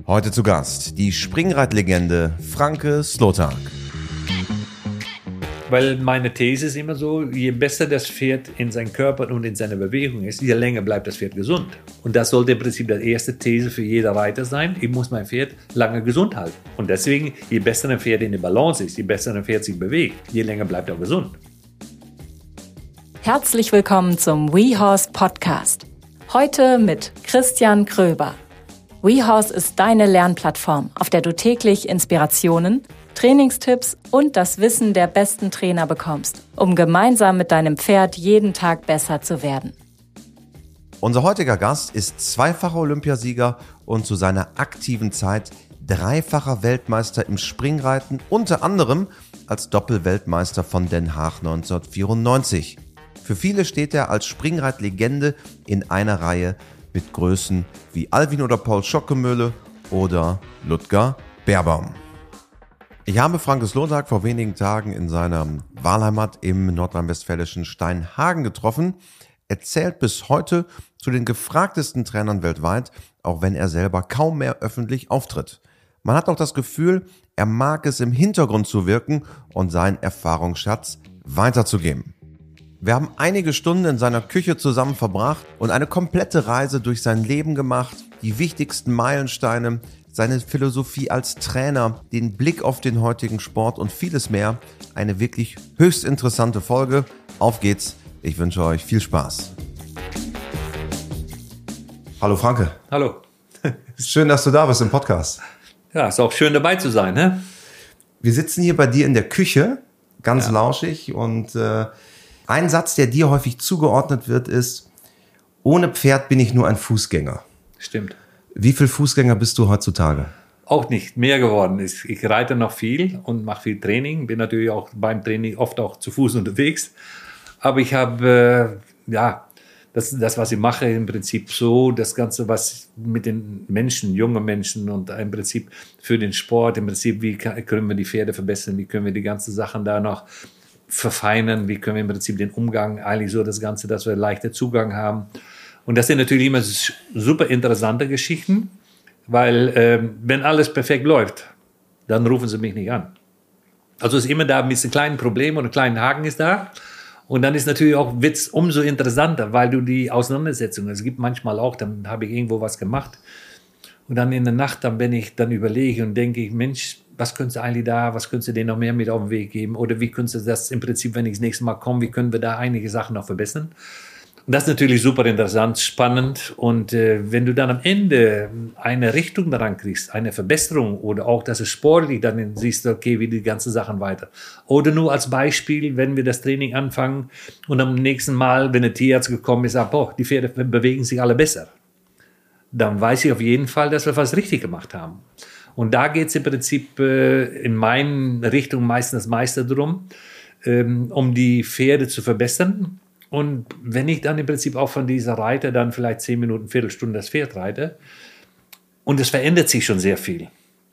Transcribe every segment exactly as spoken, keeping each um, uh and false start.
Heute zu Gast die Springreitlegende Franke Sloterdijk. Weil meine These ist immer so, je besser das Pferd in seinem Körper und in seiner Bewegung ist, je länger bleibt das Pferd gesund. Und das sollte im Prinzip die erste These für jeder Reiter sein. Ich muss mein Pferd lange gesund halten. Und deswegen, je besser ein Pferd in der Balance ist, je besser ein Pferd sich bewegt, je länger bleibt er gesund. Herzlich willkommen zum WeHorse Podcast. Heute mit Christian Kröber. WeHorse ist deine Lernplattform, auf der du täglich Inspirationen, Trainingstipps und das Wissen der besten Trainer bekommst, um gemeinsam mit deinem Pferd jeden Tag besser zu werden. Unser heutiger Gast ist zweifacher Olympiasieger und zu seiner aktiven Zeit dreifacher Weltmeister im Springreiten, unter anderem als Doppelweltmeister von Den Haag neunzehnhundertvierundneunzig. Für viele steht er als Springreitlegende in einer Reihe mit Größen wie Alwin oder Paul Schockemöhle oder Ludger Beerbaum. Ich habe Franke Sloterdijk vor wenigen Tagen in seiner Wahlheimat im nordrhein-westfälischen Steinhagen getroffen. Er zählt bis heute zu den gefragtesten Trainern weltweit, auch wenn er selber kaum mehr öffentlich auftritt. Man hat auch das Gefühl, er mag es im Hintergrund zu wirken und seinen Erfahrungsschatz weiterzugeben. Wir haben einige Stunden in seiner Küche zusammen verbracht und eine komplette Reise durch sein Leben gemacht, die wichtigsten Meilensteine, seine Philosophie als Trainer, den Blick auf den heutigen Sport und vieles mehr. Eine wirklich höchst interessante Folge. Auf geht's. Ich wünsche euch viel Spaß. Hallo Franke. Hallo. Schön, dass du da bist im Podcast. Ja, ist auch schön dabei zu sein, ne? Wir sitzen hier bei dir in der Küche, ganz ja. lauschig. Und äh, ein Satz, der dir häufig zugeordnet wird, ist: Ohne Pferd bin ich nur ein Fußgänger. Stimmt. Wie viel Fußgänger bist du heutzutage? Auch nicht, mehr geworden. Ich, ich reite noch viel und mache viel Training. Bin natürlich auch beim Training oft auch zu Fuß unterwegs. Aber ich habe, äh, ja, das, das, was ich mache, im Prinzip so, das Ganze, was mit den Menschen, junge Menschen und im Prinzip für den Sport, im Prinzip, wie können wir die Pferde verbessern, wie können wir die ganzen Sachen da noch verfeinern, wie können wir im Prinzip den Umgang, eigentlich so das Ganze, dass wir leichter Zugang haben. Und das sind natürlich immer super interessante Geschichten, weil äh, wenn alles perfekt läuft, dann rufen sie mich nicht an. Also ist immer da ein bisschen kleines Problem oder ein kleiner Haken ist da. Und dann ist natürlich auch Witz umso interessanter, weil du die Auseinandersetzung, es gibt manchmal auch, dann habe ich irgendwo was gemacht und dann in der Nacht, dann bin ich, dann überlege und denke ich, Mensch, was könntest du eigentlich da, was könntest du denen noch mehr mit auf den Weg geben oder wie könntest du das im Prinzip, wenn ich das nächste Mal komme, wie können wir da einige Sachen noch verbessern? Und das ist natürlich super interessant, spannend. Und äh, wenn du dann am Ende eine Richtung daran kriegst, eine Verbesserung oder auch, dass es sportlich, dann siehst du, okay, wie die ganzen Sachen weiter. Oder nur als Beispiel, wenn wir das Training anfangen und am nächsten Mal, wenn der Tierarzt gekommen ist, sagt, boah, die Pferde bewegen sich alle besser. Dann weiß ich auf jeden Fall, dass wir was richtig gemacht haben. Und da geht es im Prinzip äh, in meinen Richtungen meistens das meiste drum, ähm, um die Pferde zu verbessern. Und wenn ich dann im Prinzip auch von dieser Reiter dann vielleicht zehn Minuten, Viertelstunde das Pferd reite und es verändert sich schon sehr viel,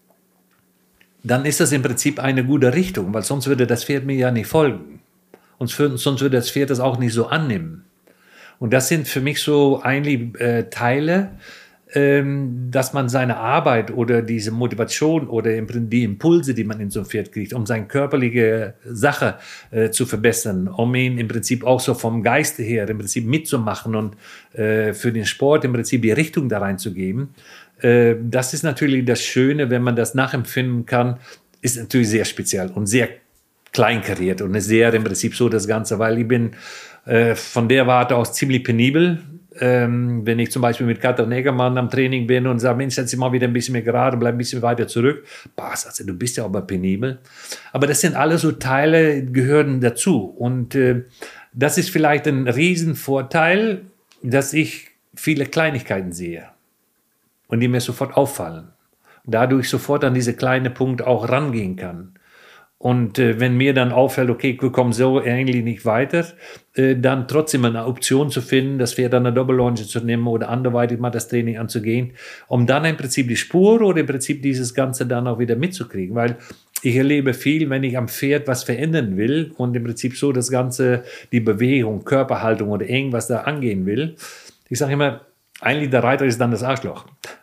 dann ist das im Prinzip eine gute Richtung, weil sonst würde das Pferd mir ja nicht folgen. Und sonst würde das Pferd das auch nicht so annehmen. Und das sind für mich so eigentlich äh, Teile, ähm, dass man seine Arbeit oder diese Motivation oder die Impulse, die man in so einem Pferd kriegt, um seine körperliche Sache äh, zu verbessern, um ihn im Prinzip auch so vom Geiste her im Prinzip mitzumachen und äh, für den Sport im Prinzip die Richtung da reinzugeben. Äh, das ist natürlich das Schöne, wenn man das nachempfinden kann, ist natürlich sehr speziell und sehr kleinkariert und ist sehr im Prinzip so das Ganze, weil ich bin äh, von der Warte aus ziemlich penibel. Ähm, wenn ich zum Beispiel mit Katrin Egermann am Training bin und sage, Mensch, setz dich mal wieder ein bisschen mehr gerade und bleib ein bisschen weiter zurück. Boah, sagt sie, du bist ja aber penibel. Aber das sind alles so Teile, gehören dazu. Und äh, das ist vielleicht ein Riesenvorteil, dass ich viele Kleinigkeiten sehe und die mir sofort auffallen. Und dadurch sofort an diese kleinen Punkte auch rangehen kann. Und äh, wenn mir dann auffällt, okay, wir kommen so eigentlich nicht weiter, äh, dann trotzdem eine Option zu finden, das Pferd an der Doppellonge zu nehmen oder anderweitig mal das Training anzugehen, um dann im Prinzip die Spur oder im Prinzip dieses Ganze dann auch wieder mitzukriegen. Weil ich erlebe viel, wenn ich am Pferd was verändern will und im Prinzip so das Ganze, die Bewegung, Körperhaltung oder irgendwas da angehen will. Ich sage immer, eigentlich der Reiter ist dann das Arschloch.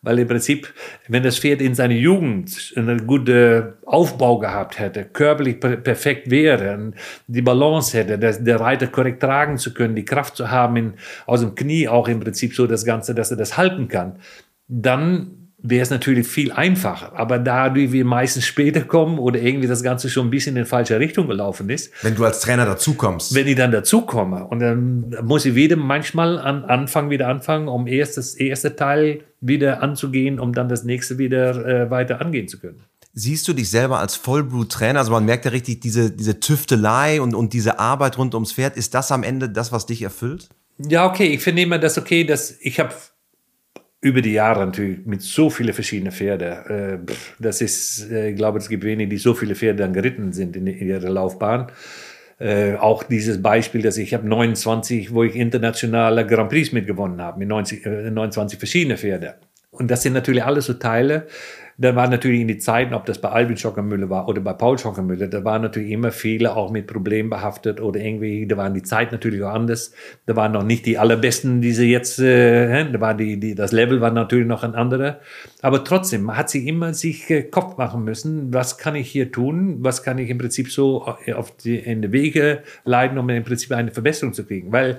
Weil im Prinzip, wenn das Pferd in seiner Jugend einen guten Aufbau gehabt hätte, körperlich per- perfekt wäre, die Balance hätte, das, der Reiter korrekt tragen zu können, die Kraft zu haben, in, aus dem Knie auch im Prinzip so das Ganze, dass er das halten kann, dann wäre es natürlich viel einfacher. Aber da wir meistens später kommen oder irgendwie das Ganze schon ein bisschen in die falsche Richtung gelaufen ist. Wenn du als Trainer dazukommst. Wenn ich dann dazukomme und dann muss ich wieder manchmal an Anfang wieder anfangen, um erst das erste Teil wieder anzugehen, um dann das nächste wieder äh, weiter angehen zu können. Siehst du dich selber als Vollblut-Trainer? Also man merkt ja richtig diese, diese Tüftelei und, und diese Arbeit rund ums Pferd. Ist das am Ende das, was dich erfüllt? Ja, okay. Ich finde immer das okay, dass ich habe über die Jahre natürlich mit so vielen verschiedenen Pferde. Äh, das ist, äh, ich glaube, es gibt wenige, die so viele Pferde dann geritten sind in, in ihrer Laufbahn. Äh, auch dieses Beispiel, dass ich habe neunundzwanzig, wo ich internationale Grand Prix mitgewonnen habe, mit neunzig, äh, neunundzwanzig verschiedene Pferde. Und das sind natürlich alles so Teile. Da waren natürlich in die Zeiten, ob das bei Albin Schockemüller war oder bei Paul Schockemüller, da waren natürlich immer viele auch mit Problemen behaftet oder irgendwie, da waren die Zeit natürlich auch anders. Da waren noch nicht die allerbesten, die sie jetzt, äh, da war die, die, das Level war natürlich noch ein anderer. Aber trotzdem, man hat sich immer sich äh, Kopf machen müssen, was kann ich hier tun, was kann ich im Prinzip so auf die, in die Wege leiten, um im Prinzip eine Verbesserung zu kriegen. Weil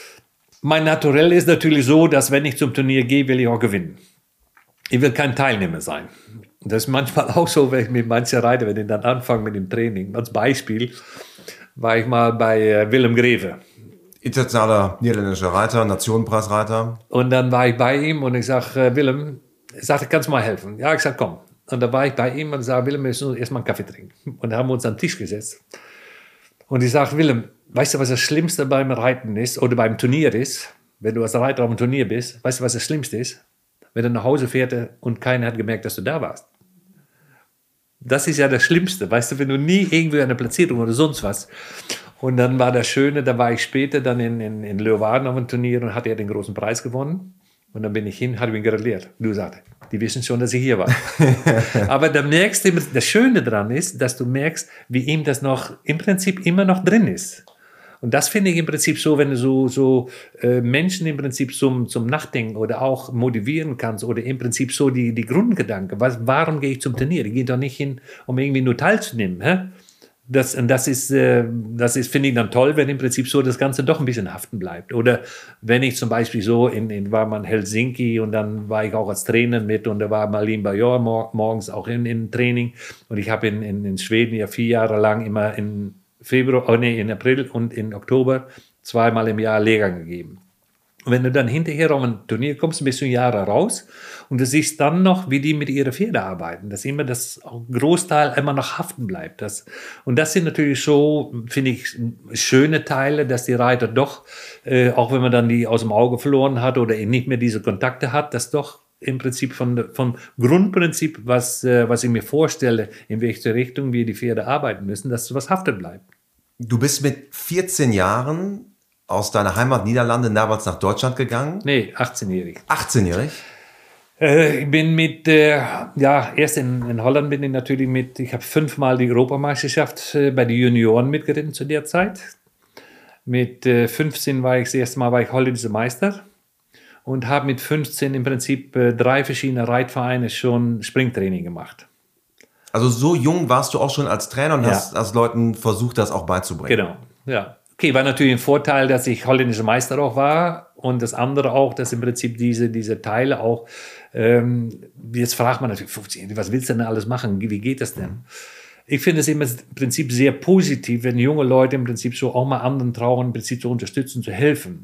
mein Naturell ist natürlich so, dass wenn ich zum Turnier gehe, will ich auch gewinnen. Ich will kein Teilnehmer sein. Das ist manchmal auch so, wenn ich mit manchen Reiter, wenn ich dann anfange mit dem Training. Als Beispiel war ich mal bei äh, Willem Greve. Internationaler niederländischer Reiter, Nationenpreisreiter. Und dann war ich bei ihm und ich sage, äh, Willem, ich sagte, kannst du mal helfen? Ja, ich sage, komm. Und dann war ich bei ihm und sage, Willem, wir müssen erstmal einen Kaffee trinken. Und dann haben wir uns an den Tisch gesetzt. Und ich sage, Willem, weißt du, was das Schlimmste beim Reiten ist oder beim Turnier ist? Wenn du als Reiter auf dem Turnier bist, weißt du, was das Schlimmste ist? Wenn er nach Hause fährt und keiner hat gemerkt, dass du da warst. Das ist ja das Schlimmste, weißt du, wenn du nie irgendwie eine Platzierung oder sonst was. Und dann war das Schöne, da war ich später dann in, in, in Leeuwarden auf einem Turnier und hatte er den großen Preis gewonnen. Und dann bin ich hin, habe ihn gratuliert. Du sagst, die wissen schon, dass ich hier war. Aber da merkst du, das Schöne daran ist, dass du merkst, wie ihm das noch im Prinzip immer noch drin ist. Und das finde ich im Prinzip so, wenn du so, so äh, Menschen im Prinzip zum, zum Nachdenken oder auch motivieren kannst oder im Prinzip so die, die Grundgedanke, was, warum gehe ich zum Turnier? Ich gehe doch nicht hin, um irgendwie nur teilzunehmen. Hä? Das, und das ist, äh, das ist, finde ich dann toll, wenn im Prinzip so das Ganze doch ein bisschen haften bleibt. Oder wenn ich zum Beispiel so, in, in war man Helsinki und dann war ich auch als Trainer mit und da war Marlene Bajor mor- morgens auch in, in Training und ich habe in, in, in Schweden ja vier Jahre lang immer in Februar, oh nee, in April und in Oktober zweimal im Jahr Lehrgang gegeben. Und wenn du dann hinterher auf ein Turnier kommst, bist du Jahre raus und du siehst dann noch, wie die mit ihren Pferden arbeiten, dass immer das Großteil immer noch haften bleibt. Das, und das sind natürlich so, finde ich, schöne Teile, dass die Reiter doch, äh, auch wenn man dann die aus dem Auge verloren hat oder nicht mehr diese Kontakte hat, dass doch im Prinzip von, vom Grundprinzip, was, äh, was ich mir vorstelle, in welche Richtung wir die Pferde arbeiten müssen, dass was haften bleibt. Du bist mit vierzehn Jahren aus deiner Heimat Niederlande damals nach Deutschland gegangen? Nee, achtzehnjährig. achtzehnjährig? Äh, ich bin mit, äh, ja, erst in, in Holland bin ich natürlich mit, ich habe fünfmal die Europameisterschaft äh, bei den Junioren mitgeritten zu der Zeit. Mit äh, fünfzehn war ich das erste Mal war ich holländischer Meister und habe mit fünfzehn im Prinzip äh, drei verschiedene Reitvereine schon Springtraining gemacht. Also so jung warst du auch schon als Trainer und Ja. hast, hast Leuten versucht, das auch beizubringen. Genau, ja. Okay, war natürlich ein Vorteil, dass ich holländischer Meister auch war und das andere auch, dass im Prinzip diese, diese Teile auch, ähm, jetzt fragt man natürlich, fünfzehn, was willst du denn alles machen, wie geht das denn? Ich finde es immer im Prinzip sehr positiv, wenn junge Leute im Prinzip so auch mal anderen trauen, im Prinzip zu unterstützen, zu helfen.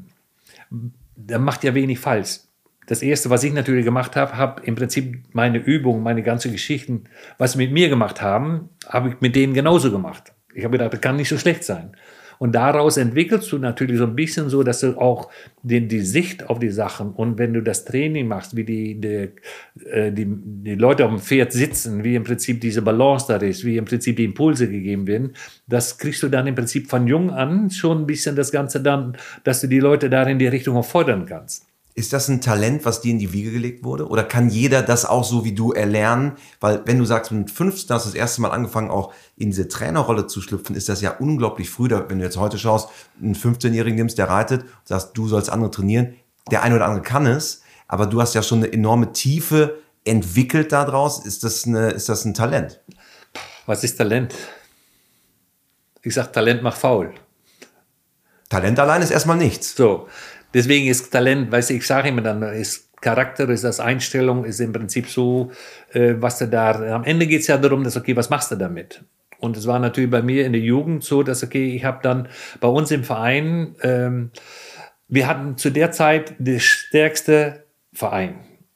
Da macht ja wenig falsch. Das Erste, was ich natürlich gemacht habe, habe im Prinzip meine Übungen, meine ganzen Geschichten, was sie mit mir gemacht haben, habe ich mit denen genauso gemacht. Ich habe gedacht, das kann nicht so schlecht sein. Und daraus entwickelst du natürlich so ein bisschen so, dass du auch die, die Sicht auf die Sachen und wenn du das Training machst, wie die, die, die, die Leute auf dem Pferd sitzen, wie im Prinzip diese Balance da ist, wie im Prinzip die Impulse gegeben werden, das kriegst du dann im Prinzip von jung an schon ein bisschen das Ganze dann, dass du die Leute da in die Richtung auch fordern kannst. Ist das ein Talent, was dir in die Wiege gelegt wurde? Oder kann jeder das auch so wie du erlernen? Weil wenn du sagst, mit fünfzehn hast du das erste Mal angefangen, auch in diese Trainerrolle zu schlüpfen, ist das ja unglaublich früh. Wenn du jetzt heute schaust, einen fünfzehnjährigen nimmst, der reitet, sagst, du sollst andere trainieren. Der eine oder andere kann es. aber du hast ja schon eine enorme Tiefe entwickelt daraus. Ist das, eine, ist das ein Talent? Was ist Talent? Ich sage, Talent macht faul. Talent allein ist erstmal nichts. So, deswegen ist Talent, weißt du, ich sage immer dann, ist Charakter, ist das Einstellung, ist im Prinzip so, äh, was du da, am Ende geht es ja darum, dass, okay, was machst du damit? Und es war natürlich bei mir in der Jugend so, dass, okay, ich habe dann bei uns im Verein, ähm, wir hatten zu der Zeit den stärkste Verein.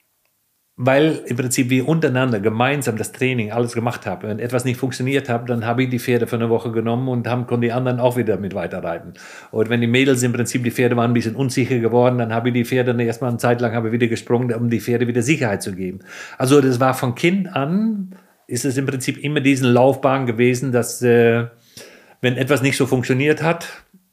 Weil im Prinzip wir untereinander gemeinsam das Training alles gemacht haben. Wenn etwas nicht funktioniert hat, dann habe ich die Pferde für eine Woche genommen und haben, konnten die anderen auch wieder mit weiterreiten. Und wenn die Mädels im Prinzip, die Pferde waren ein bisschen unsicher geworden, dann habe ich die Pferde erstmal eine Zeit lang habe ich wieder gesprungen, um die Pferde wieder Sicherheit zu geben. Also das war von Kind an, ist es im Prinzip immer diesen Laufbahn gewesen, dass äh, wenn etwas nicht so funktioniert hat,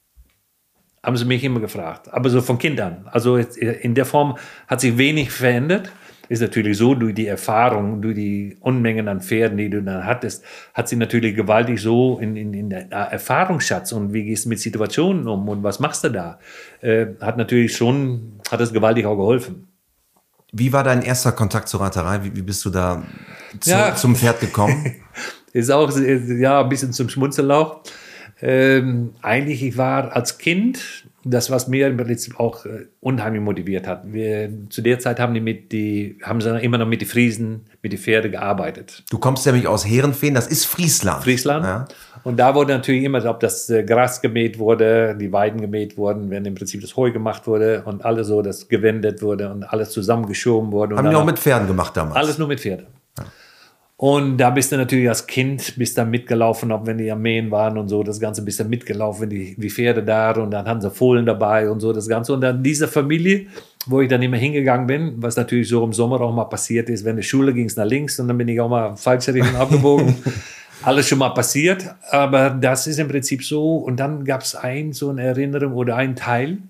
haben sie mich immer gefragt. Aber so von Kind an. Also in der Form hat sich wenig verändert. Ist natürlich so, durch die Erfahrung, durch die Unmengen an Pferden, die du dann hattest, hat sie natürlich gewaltig so in, in, in der Erfahrungsschatz und wie gehst du mit Situationen um und was machst du da, äh, hat natürlich schon, hat es gewaltig auch geholfen. Wie war dein erster Kontakt zur Reiterei? Wie, wie bist du da zu, Ja. zum Pferd gekommen? Ist auch, ja, ein bisschen zum Schmunzeln auch. Ähm, eigentlich, ich war als Kind, das, was mir im Prinzip auch äh, unheimlich motiviert hat. Wir, zu der Zeit haben die mit die, haben sie immer noch mit den Friesen, mit den Pferden gearbeitet. Du kommst nämlich aus Heerenveen, das ist Friesland. Friesland. Ja. Und da wurde natürlich immer, ob das äh, Gras gemäht wurde, die Weiden gemäht wurden, wenn im Prinzip das Heu gemacht wurde und alles so, das gewendet wurde und alles zusammengeschoben wurde. Haben die auch mit Pferden gemacht damals? Alles nur mit Pferden. Ja. Und da bist du natürlich als Kind, bist dann mitgelaufen, ob wenn die am Mähen waren und so, das Ganze bist du mitgelaufen, die, die Pferde da und dann hatten sie Fohlen dabei und so, das Ganze. Und dann diese Familie, wo ich dann immer hingegangen bin, was natürlich so im Sommer auch mal passiert ist, wenn die Schule ging es nach links und dann bin ich auch mal falsche Richtung abgebogen. Alles schon mal passiert, aber das ist im Prinzip so. Und dann gab es ein, so eine Erinnerung oder ein Teil,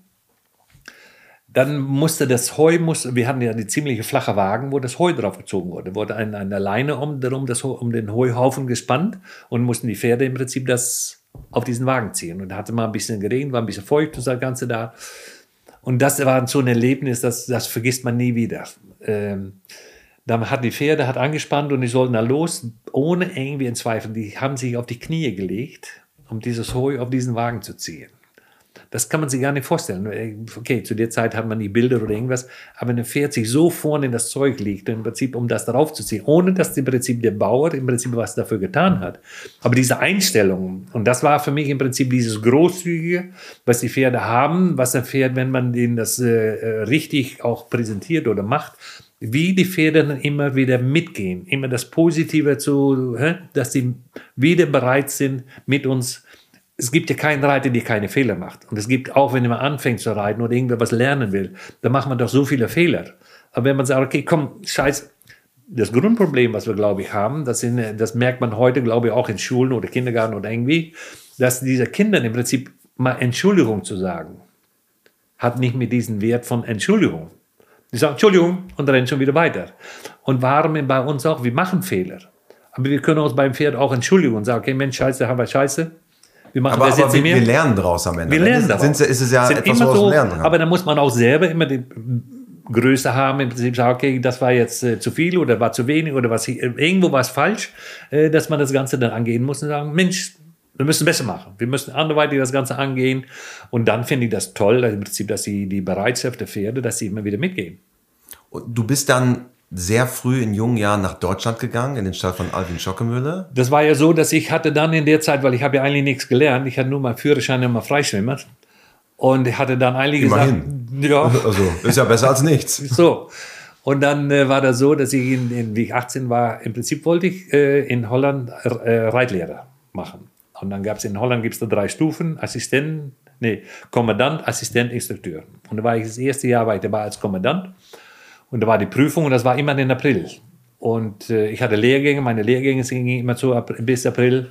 dann musste das Heu, musste, wir hatten ja die ziemliche flache Wagen, wo das Heu drauf gezogen wurde. Wurde eine, eine Leine um, darum das, um den Heuhaufen gespannt und mussten die Pferde im Prinzip das auf diesen Wagen ziehen. Und da hatte mal ein bisschen geregnet, war ein bisschen feucht und das Ganze da. Und das war so ein Erlebnis, das, das vergisst man nie wieder. Ähm, dann hat die Pferde hat angespannt und die sollten da los, ohne irgendwie in Zweifel. Die haben sich auf die Knie gelegt, um dieses Heu auf diesen Wagen zu ziehen. Das kann man sich gar nicht vorstellen. Okay, zu der Zeit hat man die Bilder oder irgendwas, aber wenn ein Pferd sich so vorne in das Zeug liegt, im Prinzip, um das darauf zu ziehen, ohne dass im Prinzip der Bauer im Prinzip was dafür getan hat. Aber diese Einstellung, und das war für mich im Prinzip dieses Großzügige, was die Pferde haben, was ein Pferd, wenn man denen das äh, richtig auch präsentiert oder macht, wie die Pferde dann immer wieder mitgehen, immer das Positive zu, hä, dass sie wieder bereit sind, mit uns. Es gibt ja keinen Reiter, der keine Fehler macht. Und es gibt auch, wenn man anfängt zu reiten oder irgendwer was lernen will, dann macht man doch so viele Fehler. Aber wenn man sagt, okay, komm, scheiß, das Grundproblem, was wir, glaube ich, haben, das, sind, das merkt man heute, glaube ich, auch in Schulen oder Kindergarten oder irgendwie, dass diese Kindern im Prinzip mal Entschuldigung zu sagen, hat nicht mehr diesen Wert von Entschuldigung. Die sagen Entschuldigung und rennen schon wieder weiter. Und warum bei uns auch, wir machen Fehler. Aber wir können uns beim Pferd auch entschuldigen und sagen, okay, Mensch, scheiße, haben wir scheiße. Wir machen aber das aber jetzt wir, wir lernen daraus am Ende. Wir lernen daraus. Sind, ist es ja sind etwas, immer was so, wir lernen haben. aber da muss man auch selber immer die Größe haben, im Prinzip sagen, okay, das war jetzt äh, zu viel oder war zu wenig oder was, irgendwo war es falsch, äh, dass man das Ganze dann angehen muss und sagen, Mensch, wir müssen besser machen. Wir müssen anderweitig das Ganze angehen. Und dann finde ich das toll, im Prinzip, dass die, die Bereitschaft der Pferde, dass sie immer wieder mitgehen. Und du bist dann sehr früh in jungen Jahren nach Deutschland gegangen, in den Stall von Alwin Schockemöhle. Das war ja so, dass ich hatte dann in der Zeit, weil ich habe ja eigentlich nichts gelernt, ich hatte nur meinen Führerschein und mal Freischwimmer. Und ich hatte dann eigentlich Immerhin. gesagt, ja. Also ist ja besser als nichts. So. Und dann äh, war das so, dass ich, in, in, wie ich achtzehn war, im Prinzip wollte ich äh, in Holland äh, Reitlehrer machen. Und dann gab es in Holland gibt's da drei Stufen, Assistent, nee, Kommandant, Assistent, Instrukteur. Und da war ich das erste Jahr war ich dabei als Kommandant. Und da war die Prüfung und das war immer in April. Und äh, ich hatte Lehrgänge, meine Lehrgänge gingen immer so ab, bis April.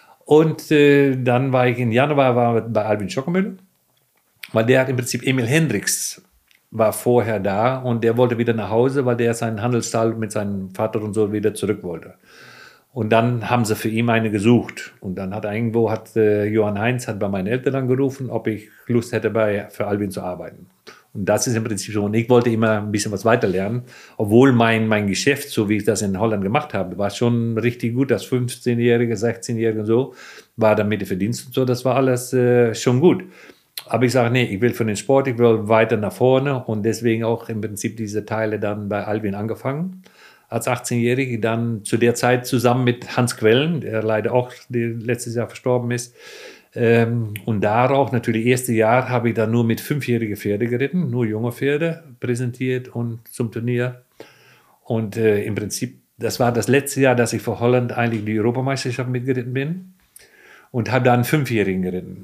Und äh, dann war ich in Januar war bei Alwin Schockemöhle, weil der hat im Prinzip Emil Hendricks war vorher da und der wollte wieder nach Hause, weil der seinen Handelsstall mit seinem Vater und so wieder zurück wollte. Und dann haben sie für ihn eine gesucht. Und dann hat irgendwo, hat äh, Johann Heinz hat bei meinen Eltern angerufen, ob ich Lust hätte, bei, für Alwin zu arbeiten. Und das ist im Prinzip so. Und ich wollte immer ein bisschen was weiter lernen, obwohl mein, mein Geschäft, so wie ich das in Holland gemacht habe, war schon richtig gut. Das fünfzehnjährige, sechzehnjährige und so, war dann mit dem Verdienst und so, das war alles äh, schon gut. Aber ich sage, nee, ich will für den Sport, ich will weiter nach vorne und deswegen auch im Prinzip diese Teile dann bei Alvin angefangen. Als achtzehnjährige, dann zu der Zeit zusammen mit Hans Quellen, der leider auch letztes Jahr verstorben ist. Ähm, und darauf, natürlich, das erste Jahr habe ich dann nur mit fünfjährigen Pferde geritten, nur junge Pferde präsentiert und zum Turnier. Und äh, im Prinzip, das war das letzte Jahr, dass ich für Holland eigentlich die Europameisterschaft mitgeritten bin und habe dann einen Fünfjährigen geritten.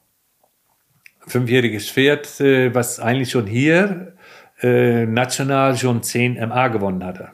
Fünfjähriges Pferd, äh, was eigentlich schon hier äh, national schon zehn M A gewonnen hatte.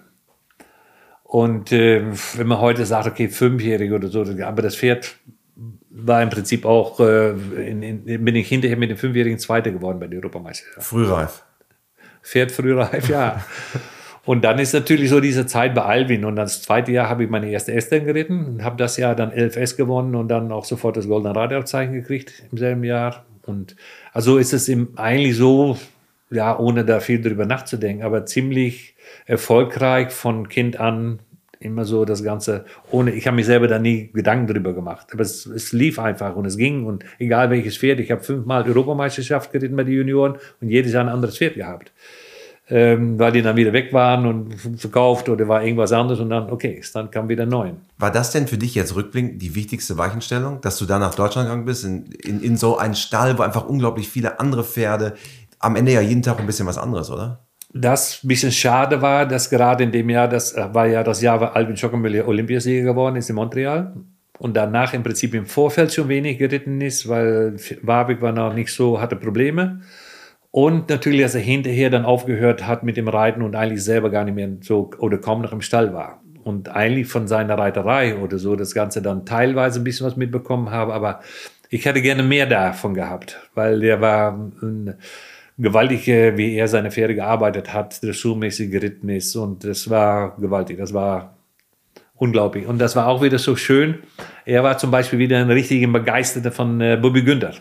Und äh, wenn man heute sagt, okay, Fünfjährige oder so, aber das Pferd war im Prinzip auch, äh, in, in, bin ich hinterher mit dem Fünfjährigen Zweiter geworden bei der Europameisterschaft. Frühreif. Pferd frühreif, ja. Und dann ist natürlich so diese Zeit bei Alvin. Und das zweite Jahr habe ich meine erste Estern geritten und habe das Jahr dann elf S gewonnen und dann auch sofort das Goldene Radabzeichen gekriegt im selben Jahr. Und also ist es im, eigentlich so, ja, ohne da viel drüber nachzudenken, aber ziemlich erfolgreich von Kind an. Immer so das Ganze, ohne, ich habe mich selber da nie Gedanken drüber gemacht. Aber es, es lief einfach und es ging. Und egal welches Pferd, ich habe fünfmal Europameisterschaft geritten bei den Junioren und jedes Jahr ein anderes Pferd gehabt. Ähm, weil die dann wieder weg waren und verkauft oder war irgendwas anderes und dann, okay, dann kam wieder neu. War das denn für dich jetzt rückblickend die wichtigste Weichenstellung, dass du da nach Deutschland gegangen bist, in, in, in so einen Stall, wo einfach unglaublich viele andere Pferde, am Ende ja jeden Tag ein bisschen was anderes, oder? Das ein bisschen schade war, dass gerade in dem Jahr, das war ja das Jahr, wo Alvin Schockemüller Olympiasieger geworden ist in Montreal und danach im Prinzip im Vorfeld schon wenig geritten ist, weil Warwick war noch nicht so, hatte Probleme und natürlich, dass er hinterher dann aufgehört hat mit dem Reiten und eigentlich selber gar nicht mehr so oder kaum noch im Stall war und eigentlich von seiner Reiterei oder so das Ganze dann teilweise ein bisschen was mitbekommen habe, aber ich hätte gerne mehr davon gehabt, weil der war ein gewaltig, wie er seine Pferde gearbeitet hat, dressurmäßig geritten ist und das war gewaltig, das war unglaublich und das war auch wieder so schön. Er war zum Beispiel wieder ein richtiger Begeisterter von äh, Bobby Günther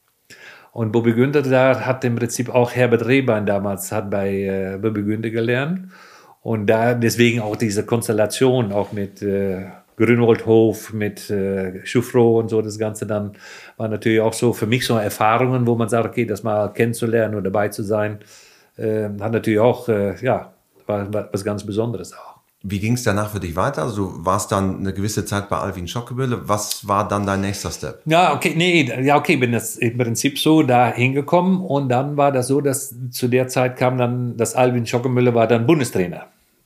und Bobby Günther, da hat im Prinzip auch Herbert Rehbein damals hat bei äh, Bobby Günther gelernt und da deswegen auch diese Konstellation auch mit äh, Grünwaldhof mit äh, Schufro und so, das Ganze dann war natürlich auch so für mich so Erfahrungen, wo man sagt, okay, das mal kennenzulernen und dabei zu sein, äh, hat natürlich auch, äh, ja, war, war was ganz Besonderes auch. Wie ging es danach für dich weiter? Also du warst dann eine gewisse Zeit bei Alvin Schockemüller. Was war dann dein nächster Step? Ja, okay, nee, ja, okay, bin das im Prinzip so da hingekommen und dann war das so, dass zu der Zeit kam dann, dass Alvin Schockemüller war dann Bundestrainer.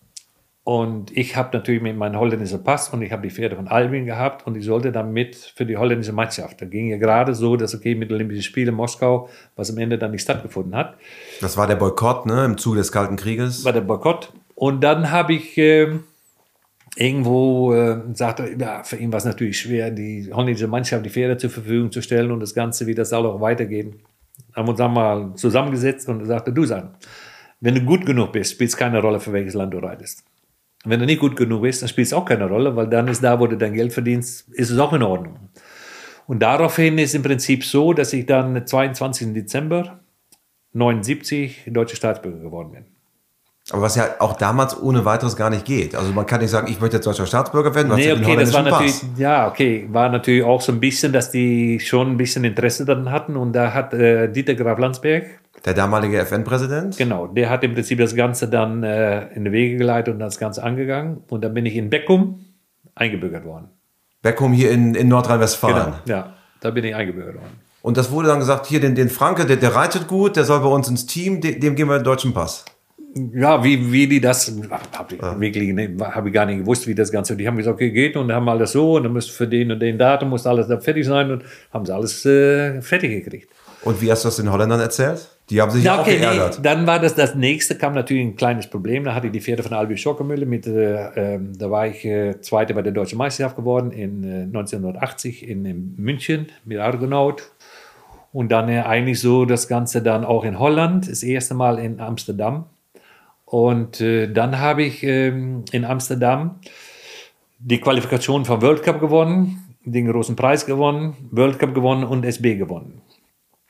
Und ich habe natürlich mit meinem holländischen Pass und ich habe die Pferde von Alvin gehabt und ich sollte dann mit für die holländische Mannschaft. Da ging ja gerade so, dass okay mit Olympischen Spielen in Moskau, was am Ende dann nicht stattgefunden hat. Das war der Boykott, ne, im Zuge des Kalten Krieges. War der Boykott. Und dann habe ich äh, irgendwo äh, sagte, ja, für ihn war es natürlich schwer, die holländische Mannschaft die Pferde zur Verfügung zu stellen und das Ganze, wie das soll auch weitergehen. Haben uns dann mal zusammengesetzt und sagte, du San, wenn du gut genug bist, spielt es keine Rolle, für welches Land du reitest. Wenn du nicht gut genug bist, dann spielt es auch keine Rolle, weil dann ist da, wo du dein Geld verdienst, ist es auch in Ordnung. Und daraufhin ist im Prinzip so, dass ich dann zweiundzwanzigsten Dezember neunundsiebzig deutscher Staatsbürger geworden bin. Aber was ja auch damals ohne weiteres gar nicht geht. Also man kann nicht sagen, ich möchte jetzt deutscher Staatsbürger werden. Nee, okay, das war natürlich, ja, okay, war natürlich auch so ein bisschen, dass die schon ein bisschen Interesse daran hatten. Und da hat äh, Dieter Graf Landsberg, der damalige F N-Präsident? Genau, der hat im Prinzip das Ganze dann äh, in die Wege geleitet und das Ganze angegangen. Und dann bin ich in Beckum eingebürgert worden. Beckum hier in, in Nordrhein-Westfalen? Genau, ja, da bin ich eingebürgert worden. Und das wurde dann gesagt, hier den, den Franke, der, der reitet gut, der soll bei uns ins Team, dem, dem geben wir den deutschen Pass. Ja, wie, wie die das, habe ich ja. wirklich ne, hab ich gar nicht gewusst, wie das Ganze, die haben gesagt, okay, geht und haben alles so und dann müsst für den und den Datum muss alles da fertig sein und haben sie alles äh, fertig gekriegt. Und wie hast du das den Holländern erzählt? Die haben sich ja, okay, auch geärgert. Nee, dann war das das nächste, kam natürlich ein kleines Problem. Da hatte ich die Pferde von Alvin Schockemüller mit, äh, äh, da war ich äh, Zweiter bei der Deutschen Meisterschaft geworden in äh, neunzehnhundertachtzig in, in München mit Argonaut. Und dann äh, eigentlich so das Ganze dann auch in Holland, das erste Mal in Amsterdam. Und äh, dann habe ich äh, in Amsterdam die Qualifikation vom World Cup gewonnen, den großen Preis gewonnen, World Cup gewonnen und S B gewonnen.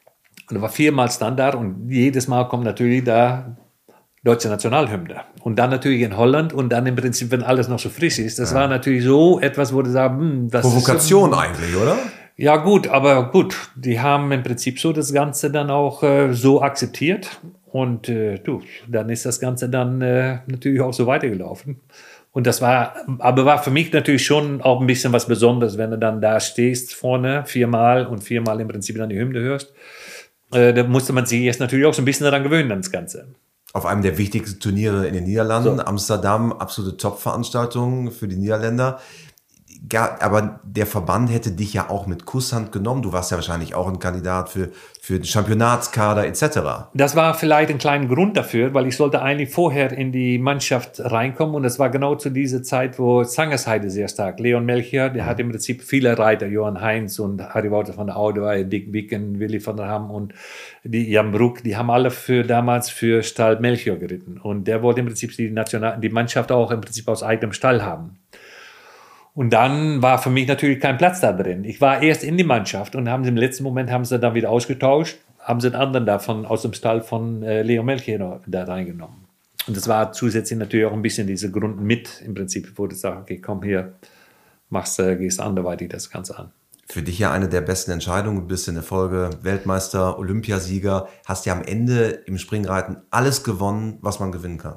Und da war viermal Standard und jedes Mal kommt natürlich da deutsche Nationalhymne. Und dann natürlich in Holland und dann im Prinzip, wenn alles noch so frisch ist. Das ja. war natürlich so etwas, wo du sagst, hm, das Provokation ist, eigentlich, oder? Ja gut, aber gut, die haben im Prinzip so das Ganze dann auch äh, so akzeptiert. Und äh, du, dann ist das Ganze dann äh, natürlich auch so weitergelaufen. Und das war, aber war für mich natürlich schon auch ein bisschen was Besonderes, wenn du dann da stehst vorne viermal und viermal im Prinzip dann die Hymne hörst. Äh, da musste man sich jetzt natürlich auch so ein bisschen daran gewöhnen, an das Ganze. Auf einem der wichtigsten Turniere in den Niederlanden, so. Amsterdam, absolute Top-Veranstaltung für die Niederländer. Aber der Verband hätte dich ja auch mit Kusshand genommen. Du warst ja wahrscheinlich auch ein Kandidat für, für den Championatskader et cetera. Das war vielleicht ein kleiner Grund dafür, weil ich sollte eigentlich vorher in die Mannschaft reinkommen. Und das war genau zu dieser Zeit, wo Zangersheide sehr stark. Leon Melchior, der mhm. hat im Prinzip viele Reiter, Johann Heinz und Harry Wouter von der Aude, Dick Wicken, Willy van der Ham und die Jan Bruck, die haben alle für damals für Stall Melchior geritten. Und der wollte im Prinzip die, National, die Mannschaft auch im Prinzip aus eigenem Stall haben. Und dann war für mich natürlich kein Platz da drin. Ich war erst in die Mannschaft und haben sie im letzten Moment haben sie dann wieder ausgetauscht, haben sie einen anderen davon aus dem Stall von äh, Leo Melchior da reingenommen. Und das war zusätzlich natürlich auch ein bisschen dieser Grund mit im Prinzip, wo du sagst, okay, komm hier, machst, äh, gehst anderweitig das Ganze an. Für dich ja eine der besten Entscheidungen, du bist in der Folge Weltmeister, Olympiasieger, hast ja am Ende im Springreiten alles gewonnen, was man gewinnen kann.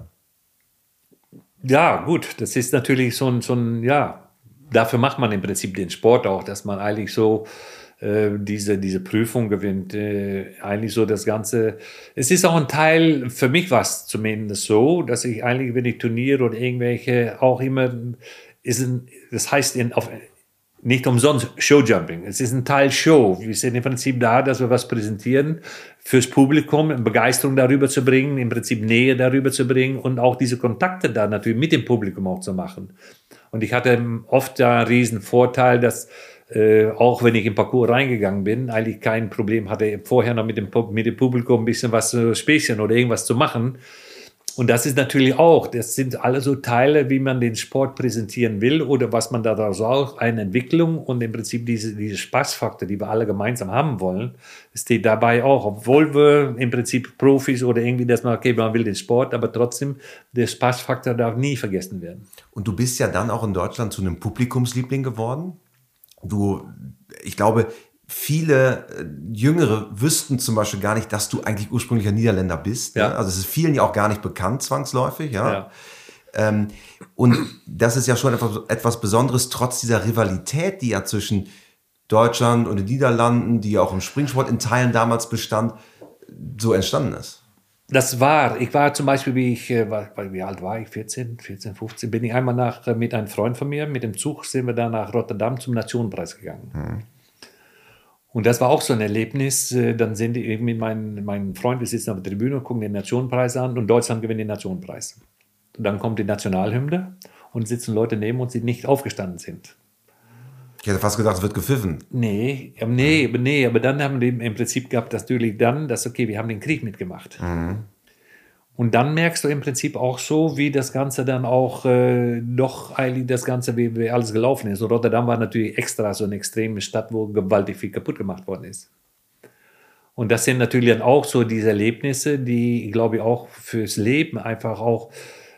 Ja, gut, das ist natürlich so ein, so ein ja, dafür macht man im Prinzip den Sport auch, dass man eigentlich so äh, diese, diese Prüfung gewinnt. Äh, eigentlich so das Ganze. Es ist auch ein Teil, für mich war es zumindest so, dass ich eigentlich, wenn ich Turniere oder irgendwelche, auch immer, ist ein, das heißt in, auf, nicht umsonst Showjumping. Es ist ein Teil Show. Wir sind im Prinzip da, dass wir was präsentieren fürs Publikum, Begeisterung darüber zu bringen, im Prinzip Nähe darüber zu bringen und auch diese Kontakte da natürlich mit dem Publikum auch zu machen. Und ich hatte oft da einen riesen Vorteil, dass äh, auch wenn ich im Parcours reingegangen bin, eigentlich kein Problem hatte, vorher noch mit dem, mit dem Publikum ein bisschen was zu Späßchen oder irgendwas zu machen. Und das ist natürlich auch, das sind alle so Teile, wie man den Sport präsentieren will oder was man daraus auch, eine Entwicklung und im Prinzip diese, diese Spaßfaktor, die wir alle gemeinsam haben wollen, steht dabei auch, obwohl wir im Prinzip Profis oder irgendwie, dass man, okay, man will den Sport, aber trotzdem, der Spaßfaktor darf nie vergessen werden. Und du bist ja dann auch in Deutschland zu einem Publikumsliebling geworden. Du, ich glaube, viele äh, Jüngere wüssten zum Beispiel gar nicht, dass du eigentlich ursprünglicher Niederländer bist. Ja. Ne? Also es ist vielen ja auch gar nicht bekannt, zwangsläufig. Ja. ja. Ähm, und das ist ja schon etwas, etwas Besonderes, trotz dieser Rivalität, die ja zwischen Deutschland und den Niederlanden, die ja auch im Springsport in Teilen damals bestand, so entstanden ist. Das war, ich war zum Beispiel, wie ich, war, wie alt war ich, vierzehn, vierzehn, fünfzehn, bin ich einmal nach, mit einem Freund von mir, mit dem Zug sind wir dann nach Rotterdam zum Nationenpreis gegangen. Hm. Und das war auch so ein Erlebnis. Dann sind die eben mit meinen, meinen Freunden, wir sitzen auf der Tribüne, gucken den Nationenpreis an und Deutschland gewinnt den Nationenpreis. Und dann kommt die Nationalhymne und sitzen Leute neben uns, die nicht aufgestanden sind. Ich hätte fast gedacht, es wird gepfiffen. Nee, nee, mhm. nee, aber dann haben die im Prinzip gehabt, dass natürlich dann, dass okay, wir haben den Krieg mitgemacht. Mhm. Und dann merkst du im Prinzip auch so, wie das Ganze dann auch äh, doch eigentlich das Ganze, wie, wie alles gelaufen ist. Und Rotterdam war natürlich extra so eine extreme Stadt, wo gewaltig viel kaputt gemacht worden ist. Und das sind natürlich dann auch so diese Erlebnisse, die, glaube ich, auch fürs Leben einfach auch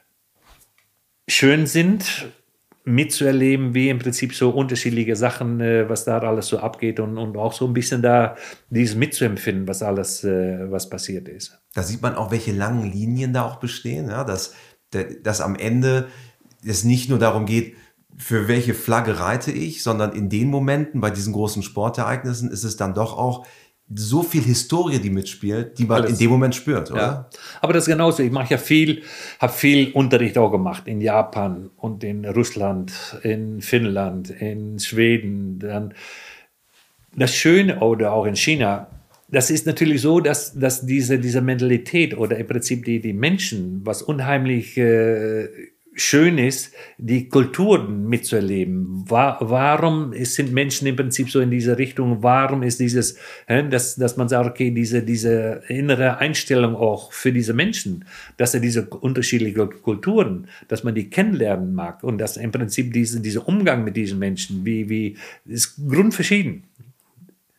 schön sind, mitzuerleben, wie im Prinzip so unterschiedliche Sachen, äh, was da alles so abgeht und, und auch so ein bisschen da dieses mitzuempfinden, was alles, äh, was passiert ist. Da sieht man auch, welche langen Linien da auch bestehen, ja, dass, dass am Ende es nicht nur darum geht, für welche Flagge reite ich, sondern in den Momenten, bei diesen großen Sportereignissen, ist es dann doch auch so viel Historie, die mitspielt, die man Alles. in dem Moment spürt, oder? Ja. Aber das ist genauso. Ich mache ja viel, habe viel Unterricht auch gemacht in Japan und in Russland, in Finnland, in Schweden. Dann das Schöne oder auch in China, das ist natürlich so, dass, dass diese, diese Mentalität oder im Prinzip die, die Menschen, was unheimlich äh, schön ist, die Kulturen mitzuerleben. War, warum ist, sind Menschen im Prinzip so in diese Richtung? Warum ist dieses, dass, dass man sagt, okay, diese, diese innere Einstellung auch für diese Menschen, dass er diese unterschiedlichen Kulturen, dass man die kennenlernen mag und dass im Prinzip diese, dieser Umgang mit diesen Menschen, wie, wie, ist grundverschieden.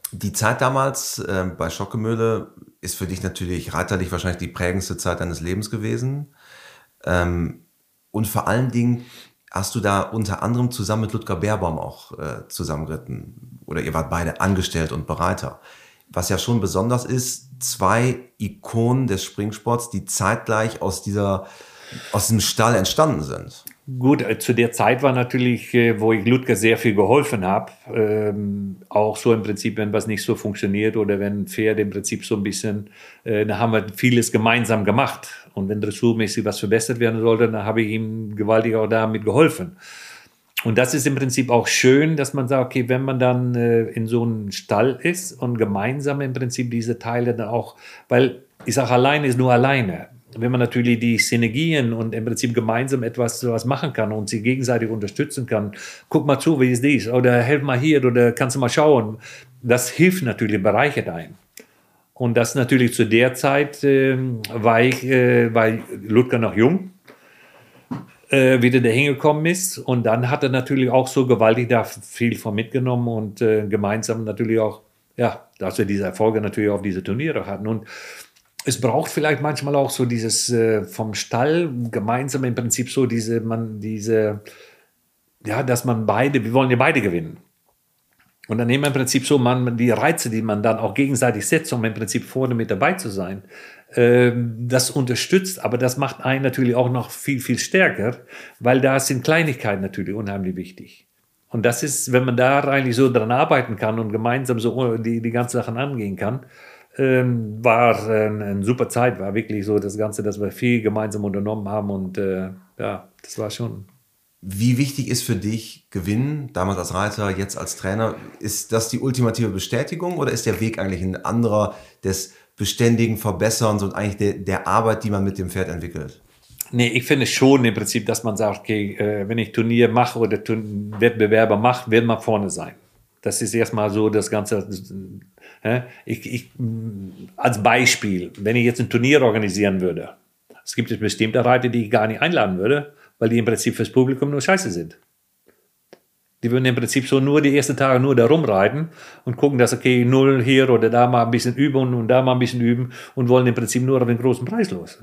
Die Zeit damals äh, bei Schockemöhle ist für dich natürlich reiterlich wahrscheinlich die prägendste Zeit deines Lebens gewesen. Ähm, und vor allen Dingen hast du da unter anderem zusammen mit Ludger Beerbaum auch äh, zusammengeritten. Oder ihr wart beide angestellt und Bereiter. Was ja schon besonders ist, zwei Ikonen des Springsports, die zeitgleich aus dieser, aus diesem Stall entstanden sind. Gut, äh, zu der Zeit war natürlich, äh, wo ich Ludger sehr viel geholfen habe, ähm, auch so im Prinzip, wenn was nicht so funktioniert oder wenn ein Pferd im Prinzip so ein bisschen, äh, da haben wir vieles gemeinsam gemacht. Und wenn dressurmäßig was verbessert werden sollte, dann habe ich ihm gewaltig auch damit geholfen. Und das ist im Prinzip auch schön, dass man sagt, okay, wenn man dann äh, in so einem Stall ist und gemeinsam im Prinzip diese Teile dann auch, weil ich sage, alleine ist nur alleine. Wenn man natürlich die Synergien und im Prinzip gemeinsam etwas sowas machen kann und sie gegenseitig unterstützen kann, guck mal zu, wie ist dies, oder helf mal hier, oder kannst du mal schauen, das hilft natürlich, bereichert einen. Und das natürlich zu der Zeit äh, war ich, äh, war Ludger noch jung, äh, wie der da hingekommen ist. Und dann hat er natürlich auch so gewaltig da viel von mitgenommen und äh, gemeinsam natürlich auch, ja, dass wir diese Erfolge natürlich auf diese Turniere hatten. Und es braucht vielleicht manchmal auch so dieses äh, vom Stall gemeinsam im Prinzip so diese, man, diese, ja, dass man beide, wir wollen ja beide gewinnen. Und dann nehmen wir im Prinzip so man, die Reize, die man dann auch gegenseitig setzt, um im Prinzip vorne mit dabei zu sein. Äh, das unterstützt, aber das macht einen natürlich auch noch viel, viel stärker, weil da sind Kleinigkeiten natürlich unheimlich wichtig. Und das ist, wenn man da eigentlich so dran arbeiten kann und gemeinsam so die, die ganzen Sachen angehen kann, ähm, war äh, eine super Zeit, war wirklich so das Ganze, dass wir viel gemeinsam unternommen haben und äh, ja, das war schon. Wie wichtig ist für dich Gewinnen, damals als Reiter, jetzt als Trainer? Ist das die ultimative Bestätigung oder ist der Weg eigentlich ein anderer des beständigen Verbesserns und eigentlich der, der Arbeit, die man mit dem Pferd entwickelt? Nee, ich finde schon im Prinzip, dass man sagt, okay, äh, wenn ich Turnier mache oder Turn- Wettbewerber mache, will man vorne sein. Das ist erstmal so das Ganze. Äh, ich, ich, als Beispiel, wenn ich jetzt ein Turnier organisieren würde, es gibt jetzt bestimmte Reiter, die ich gar nicht einladen würde, weil die im Prinzip fürs Publikum nur scheiße sind. Die würden im Prinzip so nur die ersten Tage nur da rumreiten und gucken, dass okay, null hier oder da mal ein bisschen üben und da mal ein bisschen üben und wollen im Prinzip nur auf den großen Preis los.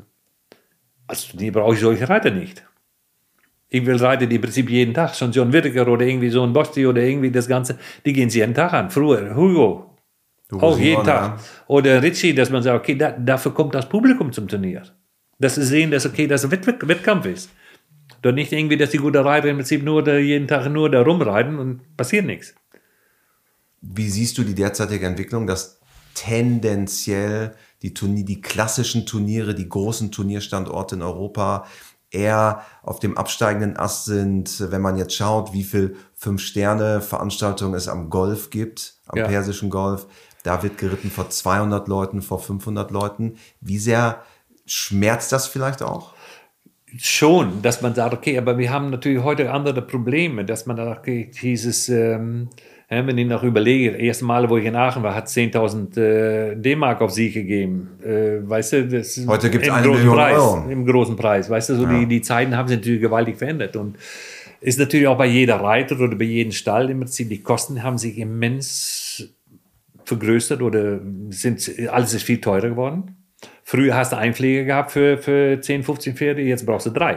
Also die brauche ich solche Reiter nicht. Ich will Reiter, die im Prinzip jeden Tag, schon John Whittaker oder irgendwie so ein Bosti oder irgendwie das Ganze, die gehen sie jeden Tag an. Früher, Hugo, Hugo auch jeden Tag. Ja. Oder Ritchie, dass man sagt, okay, da, dafür kommt das Publikum zum Turnier. Dass sie sehen, dass okay, dass ein Wett Wettkampf ist. Doch nicht irgendwie, dass die gute Reiter im Prinzip nur da, jeden Tag nur da rumreiten und passiert nichts. Wie siehst du die derzeitige Entwicklung, dass tendenziell die, Turnier, die klassischen Turniere, die großen Turnierstandorte in Europa eher auf dem absteigenden Ast sind, wenn man jetzt schaut, wie viel Fünf-Sterne-Veranstaltungen es am Golf gibt, am ja. persischen Golf. Da wird geritten vor zweihundert Leuten, vor fünfhundert Leuten. Wie sehr schmerzt das vielleicht auch? Schon, dass man sagt, okay, aber wir haben natürlich heute andere Probleme, dass man sagt, okay, dieses, ähm, wenn ich noch überlege, das erste Mal, wo ich in Aachen war, hat zehntausend äh, D-Mark auf Sieg gegeben, äh, weißt du, das heute gibt es eine großen Million Preis, Euro. Im großen Preis, weißt du, so ja. die, die Zeiten haben sich natürlich gewaltig verändert und ist natürlich auch bei jeder Reiter oder bei jedem Stall im Prinzip, die Kosten haben sich immens vergrößert oder sind, alles ist viel teurer geworden. Früher hast du Einpflege gehabt für, für zehn, fünfzehn Pferde, jetzt brauchst du drei.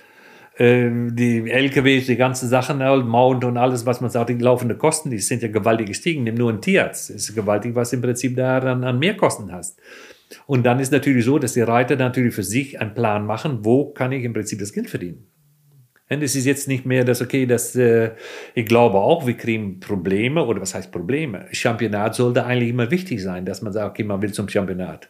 Ähm, die L K Ws, die ganzen Sachen, Mount und alles, was man sagt, die laufenden Kosten, die sind ja gewaltig gestiegen. Nimm nur einen Tierarzt, das ist gewaltig, was im Prinzip da an, an Mehrkosten hast. Und dann ist natürlich so, dass die Reiter natürlich für sich einen Plan machen, wo kann ich im Prinzip das Geld verdienen. Und es ist jetzt nicht mehr das, okay, dass äh, ich glaube auch, wir kriegen Probleme, oder was heißt Probleme? Championat sollte eigentlich immer wichtig sein, dass man sagt, okay, man will zum Championat.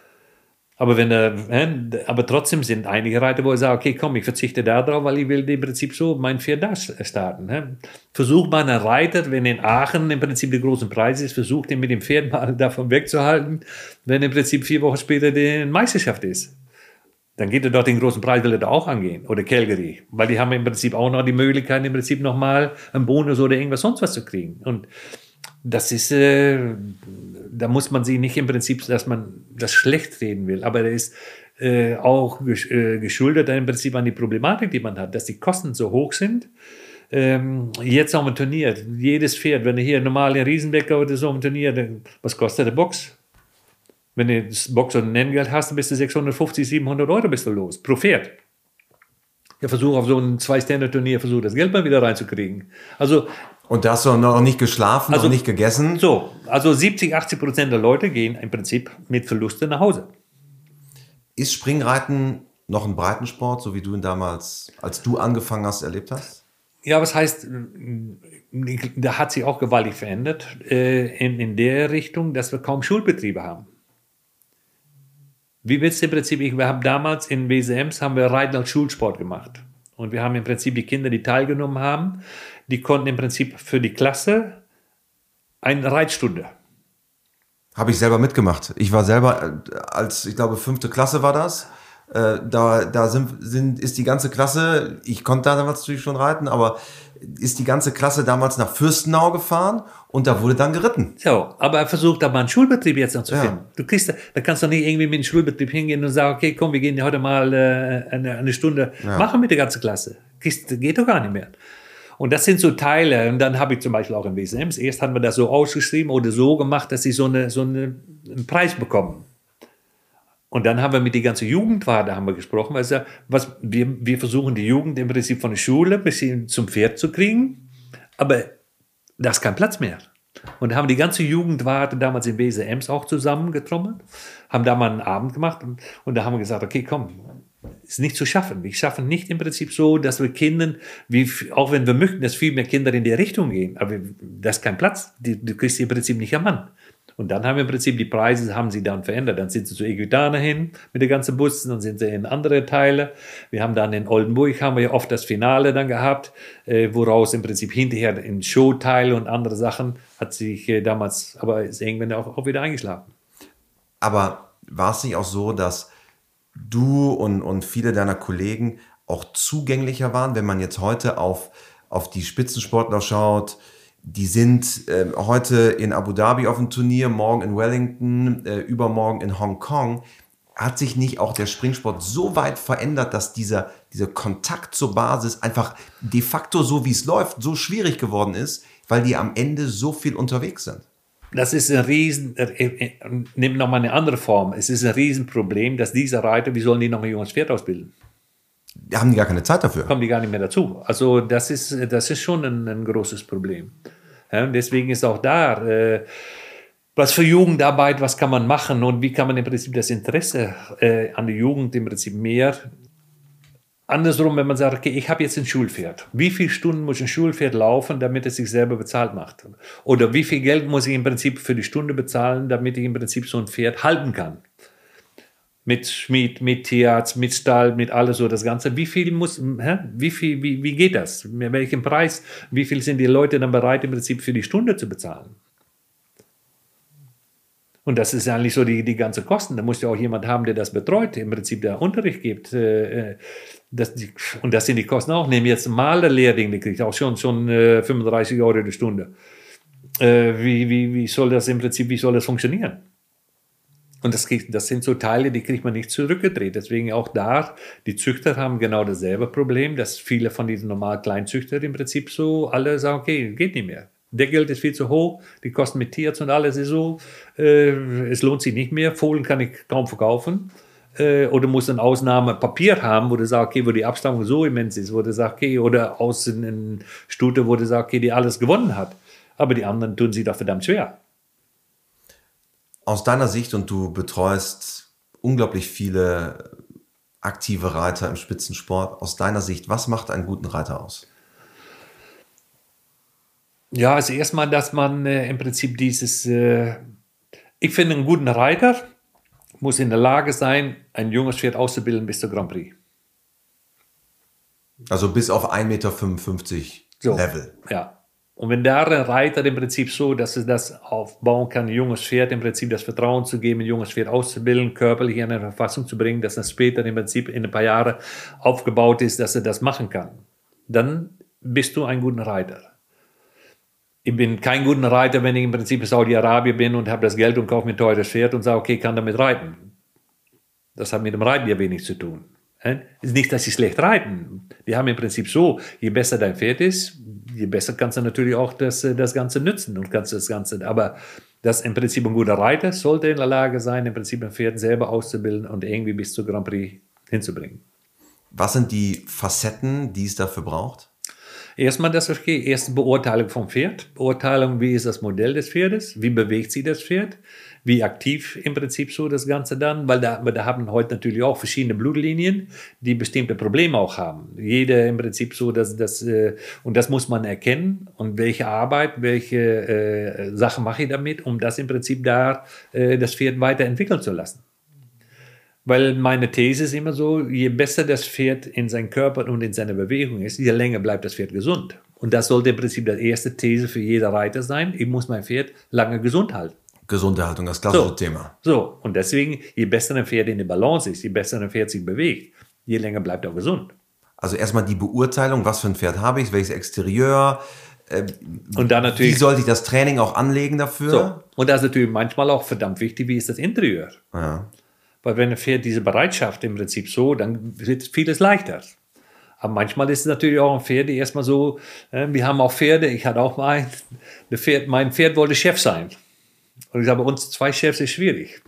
Aber, wenn er, aber trotzdem sind einige Reiter, wo ich sage, okay, komm, ich verzichte da drauf, weil ich will im Prinzip so mein Pferd da starten. Versucht mal einen Reiter, wenn in Aachen im Prinzip der große Preis ist, versucht ihn mit dem Pferd mal davon wegzuhalten, wenn im Prinzip vier Wochen später die Meisterschaft ist. Dann geht er doch den großen Preis, will er da auch angehen. Oder Calgary. Weil die haben im Prinzip auch noch die Möglichkeit, im Prinzip nochmal einen Bonus oder irgendwas sonst was zu kriegen. Und das ist, äh, da muss man sich nicht im Prinzip, dass man das schlecht reden will, aber er ist äh, auch gesch- äh, geschuldet im Prinzip an die Problematik, die man hat, dass die Kosten so hoch sind, ähm, jetzt auf dem Turnier, jedes Pferd, wenn du hier normal in Riesenbecker oder so am Turnier, dann, was kostet der Box? Wenn du das Box und ein Nenngeld hast, dann bist du sechshundertfünfzig, siebenhundert Euro bist du los, pro Pferd. Ich versuche auf so ein Zwei-Sterne-Turnier, versuche das Geld mal wieder reinzukriegen. Also, und da hast du noch nicht geschlafen also, und nicht gegessen? So, also siebzig, achtzig Prozent der Leute gehen im Prinzip mit Verlusten nach Hause. Ist Springreiten noch ein Breitensport, so wie du ihn damals, als du angefangen hast, erlebt hast? Ja, was heißt, da hat sich auch gewaltig verändert, äh, in, in der Richtung, dass wir kaum Schulbetriebe haben. Wie willst du im Prinzip, wir haben damals in W S Ms haben wir Reiten als Schulsport gemacht. Und wir haben im Prinzip die Kinder, die teilgenommen haben, die konnten im Prinzip für die Klasse eine Reitstunde. Habe ich selber mitgemacht. Ich war selber, als, ich glaube, fünfte Klasse war das. Äh, da da sind, sind, ist die ganze Klasse, ich konnte da damals natürlich schon reiten, aber ist die ganze Klasse damals nach Fürstenau gefahren und da wurde dann geritten. So, aber er versucht da mal einen Schulbetrieb jetzt noch zu Ja. finden. Du kriegst, da kannst du nicht irgendwie mit einem Schulbetrieb hingehen und sagen, okay, komm, wir gehen heute mal äh, eine, eine Stunde Ja. machen mit der ganzen Klasse. Kriegst, geht doch gar nicht mehr. Und das sind so Teile. Und dann habe ich zum Beispiel auch in W S Ms, erst haben wir das so ausgeschrieben oder so gemacht, dass sie so, eine, so eine, einen Preis bekommen. Und dann haben wir mit die ganze Jugendwarte haben wir gesprochen, weil sie, was, wir, wir versuchen die Jugend im Prinzip von der Schule bis hin zum Pferd zu kriegen, aber da ist kein Platz mehr. Und haben die ganze Jugendwarte damals in W S Ms auch zusammengetrommelt, haben da mal einen Abend gemacht und, und da haben wir gesagt, okay, komm, ist nicht zu schaffen. Wir schaffen nicht im Prinzip so, dass wir Kindern, wie, auch wenn wir möchten, dass viel mehr Kinder in die Richtung gehen, aber da ist kein Platz, du, du kriegst sie im Prinzip nicht am Mann. Und dann haben wir im Prinzip die Preise, haben sie dann verändert. Dann sind sie zu Equitana hin mit den ganzen Bussen, dann sind sie in andere Teile. Wir haben dann in Oldenburg, haben wir ja oft das Finale dann gehabt, äh, woraus im Prinzip hinterher in Showteile und andere Sachen hat sich äh, damals, aber ist irgendwann auch, auch wieder eingeschlafen. Aber war es nicht auch so, dass du und, und viele deiner Kollegen auch zugänglicher waren, wenn man jetzt heute auf, auf die Spitzensportler schaut? Die sind äh, heute in Abu Dhabi auf dem Turnier, morgen in Wellington, äh, übermorgen in Hongkong. Hat sich nicht auch der Springsport so weit verändert, dass dieser, dieser Kontakt zur Basis einfach de facto so, wie es läuft, so schwierig geworden ist, weil die am Ende so viel unterwegs sind? Das ist ein Riesen, äh, äh, nimmt nochmal eine andere Form. Es ist ein Riesenproblem, dass diese Reiter, wie sollen die noch ein junges Pferd ausbilden? Da haben die gar keine Zeit dafür. Kommen die gar nicht mehr dazu. Also das ist, das ist schon ein, ein großes Problem. Ja, und deswegen ist auch da, äh, was für Jugendarbeit, was kann man machen und wie kann man im Prinzip das Interesse äh, an der Jugend im Prinzip mehr. Andersrum, wenn man sagt, okay, ich habe jetzt ein Schulpferd. Wie viele Stunden muss ein Schulpferd laufen, damit es sich selber bezahlt macht? Oder wie viel Geld muss ich im Prinzip für die Stunde bezahlen, damit ich im Prinzip so ein Pferd halten kann? Mit Schmied, mit Tierarzt, mit Stall, mit alles so das Ganze. Wie viel muss, hä? Wie viel, wie, wie geht das? Mit welchem Preis? Wie viel sind die Leute dann bereit, im Prinzip für die Stunde zu bezahlen? Und das ist eigentlich so die, die ganze Kosten. Da muss ja auch jemand haben, der das betreut, im Prinzip der Unterricht gibt. Äh, das, die, und das sind die Kosten auch. Nehmen jetzt einen Malerlehrling, der kriegt auch schon, schon äh, fünfunddreißig Euro die Stunde. Äh, wie, wie, wie soll das im Prinzip, wie soll das funktionieren? Und das, kriegt, das sind so Teile, die kriegt man nicht zurückgedreht. Deswegen auch da, die Züchter haben genau dasselbe Problem, dass viele von diesen normalen Kleinzüchtern im Prinzip so alle sagen, okay, geht nicht mehr. Der Geld ist viel zu hoch, die Kosten mit Tierarzt und alles ist so, äh, es lohnt sich nicht mehr, Fohlen kann ich kaum verkaufen. Äh, oder muss ein Ausnahmepapier haben, wo du sagst, okay, wo die Abstammung so immens ist, wo du sagst, okay, oder aus einer Stute, wo du sagst, okay, die alles gewonnen hat. Aber die anderen tun sich doch verdammt schwer. Aus deiner Sicht, und du betreust unglaublich viele aktive Reiter im Spitzensport, aus deiner Sicht, was macht einen guten Reiter aus? Ja, also erstmal, dass man äh, im Prinzip dieses, äh, ich finde, einen guten Reiter muss in der Lage sein, ein junges Pferd auszubilden bis zur Grand Prix. Also bis auf ein Meter fünfundfünfzig So, Level. Ja. Und wenn der Reiter im Prinzip so, dass er das aufbauen kann, ein junges Pferd im Prinzip das Vertrauen zu geben, ein junges Pferd auszubilden, körperlich in eine Verfassung zu bringen, dass das später im Prinzip in ein paar Jahren aufgebaut ist, dass er das machen kann, dann bist du ein guter Reiter. Ich bin kein guter Reiter, wenn ich im Prinzip in Saudi-Arabien bin und habe das Geld und kaufe mir ein teures Pferd und sage, okay, ich kann damit reiten. Das hat mit dem Reiten ja wenig zu tun. Es ist nicht, dass sie schlecht reiten. Die haben im Prinzip so, je besser dein Pferd ist, je besser kannst du natürlich auch das, das Ganze nützen und kannst das Ganze, aber das im Prinzip ein guter Reiter sollte in der Lage sein, im Prinzip ein Pferd selber auszubilden und irgendwie bis zur Grand Prix hinzubringen. Was sind die Facetten, die es dafür braucht? Erstmal das, okay, erste Beurteilung vom Pferd, Beurteilung, wie ist das Modell des Pferdes, wie bewegt sich das Pferd, wie aktiv im Prinzip so das Ganze dann, weil da, da haben heute natürlich auch verschiedene Blutlinien, die bestimmte Probleme auch haben. Jede im Prinzip so, dass das, äh, und das muss man erkennen und welche Arbeit, welche äh, Sachen mache ich damit, um das im Prinzip da äh, das Pferd weiterentwickeln zu lassen. Weil meine These ist immer so, je besser das Pferd in seinem Körper und in seiner Bewegung ist, je länger bleibt das Pferd gesund. Und das sollte im Prinzip die erste These für jeder Reiter sein. Ich muss mein Pferd lange gesund halten. Gesunderhaltung, das klassische so, Thema. So, und deswegen, je besser ein Pferd in der Balance ist, je besser ein Pferd sich bewegt, je länger bleibt er gesund. Also erstmal die Beurteilung, was für ein Pferd habe ich, welches Exterieur, äh, und dann natürlich, wie sollte ich das Training auch anlegen dafür? So, und das ist natürlich manchmal auch verdammt wichtig, wie ist das Interieur. Ja. Weil wenn ein Pferd diese Bereitschaft im Prinzip so, dann wird vieles leichter. Aber manchmal ist es natürlich auch ein Pferd, die erstmal so, äh, wir haben auch Pferde, ich hatte auch mal ein Pferd, mein Pferd wollte Chef sein. Und ich sage, bei uns zwei Chefs ist schwierig.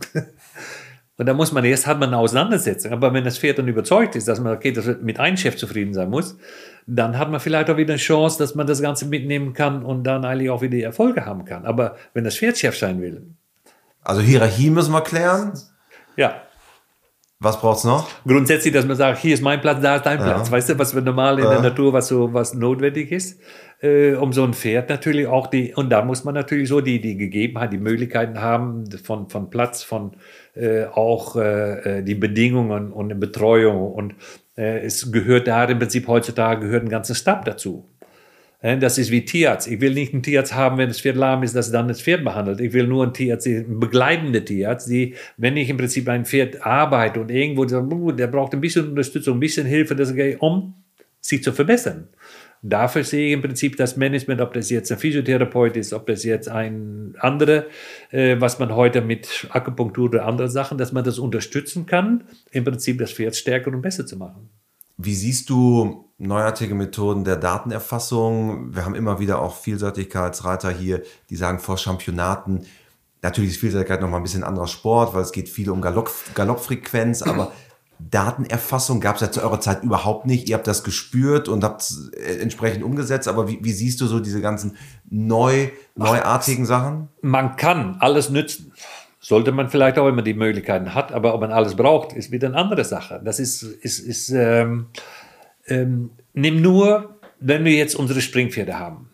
Und da muss man, erst hat man eine Auseinandersetzung. Aber wenn das Pferd dann überzeugt ist, dass man, okay, das mit einem Chef zufrieden sein muss, dann hat man vielleicht auch wieder eine Chance, dass man das Ganze mitnehmen kann und dann eigentlich auch wieder Erfolge haben kann. Aber wenn das Pferd Chef sein will. Also Hierarchie müssen wir klären. Ja. Was braucht es noch? Grundsätzlich, dass man sagt, hier ist mein Platz, da ist dein Platz. Ja. Weißt du, was für normal in ja. der Natur, was so was notwendig ist, äh, um so ein Pferd natürlich auch die, und da muss man natürlich so die, die Gegebenheit, die Möglichkeiten haben von, von Platz, von äh, auch äh, die Bedingungen und eine Betreuung. Und äh, es gehört da im Prinzip heutzutage gehört ein ganzer Stab dazu. Das ist wie Tierarzt. Ich will nicht einen Tierarzt haben, wenn das Pferd lahm ist, dass er dann das Pferd behandelt. Ich will nur einen Tierarzt, einen begleitenden Tierarzt, die, wenn ich im Prinzip ein Pferd arbeite und irgendwo, der braucht ein bisschen Unterstützung, ein bisschen Hilfe, das geht, um sich zu verbessern. Dafür sehe ich im Prinzip das Management, ob das jetzt ein Physiotherapeut ist, ob das jetzt ein anderer, äh, was man heute mit Akupunktur oder andere Sachen, dass man das unterstützen kann, im Prinzip das Pferd stärker und besser zu machen. Wie siehst du neuartige Methoden der Datenerfassung? Wir haben immer wieder auch Vielseitigkeitsreiter hier, die sagen vor Championaten, natürlich ist Vielseitigkeit noch mal ein bisschen anderer Sport, weil es geht viel um Galopp, Galoppfrequenz, aber Datenerfassung gab es ja zu eurer Zeit überhaupt nicht. Ihr habt das gespürt und habt es entsprechend umgesetzt, aber wie, wie siehst du so diese ganzen neu, neuartigen Sachen? Man kann alles nützen. Sollte man vielleicht auch, wenn man die Möglichkeiten hat, aber ob man alles braucht, ist wieder eine andere Sache. Das ist, ist, ist ähm, ähm, nimm nur, wenn wir jetzt unsere Springpferde haben.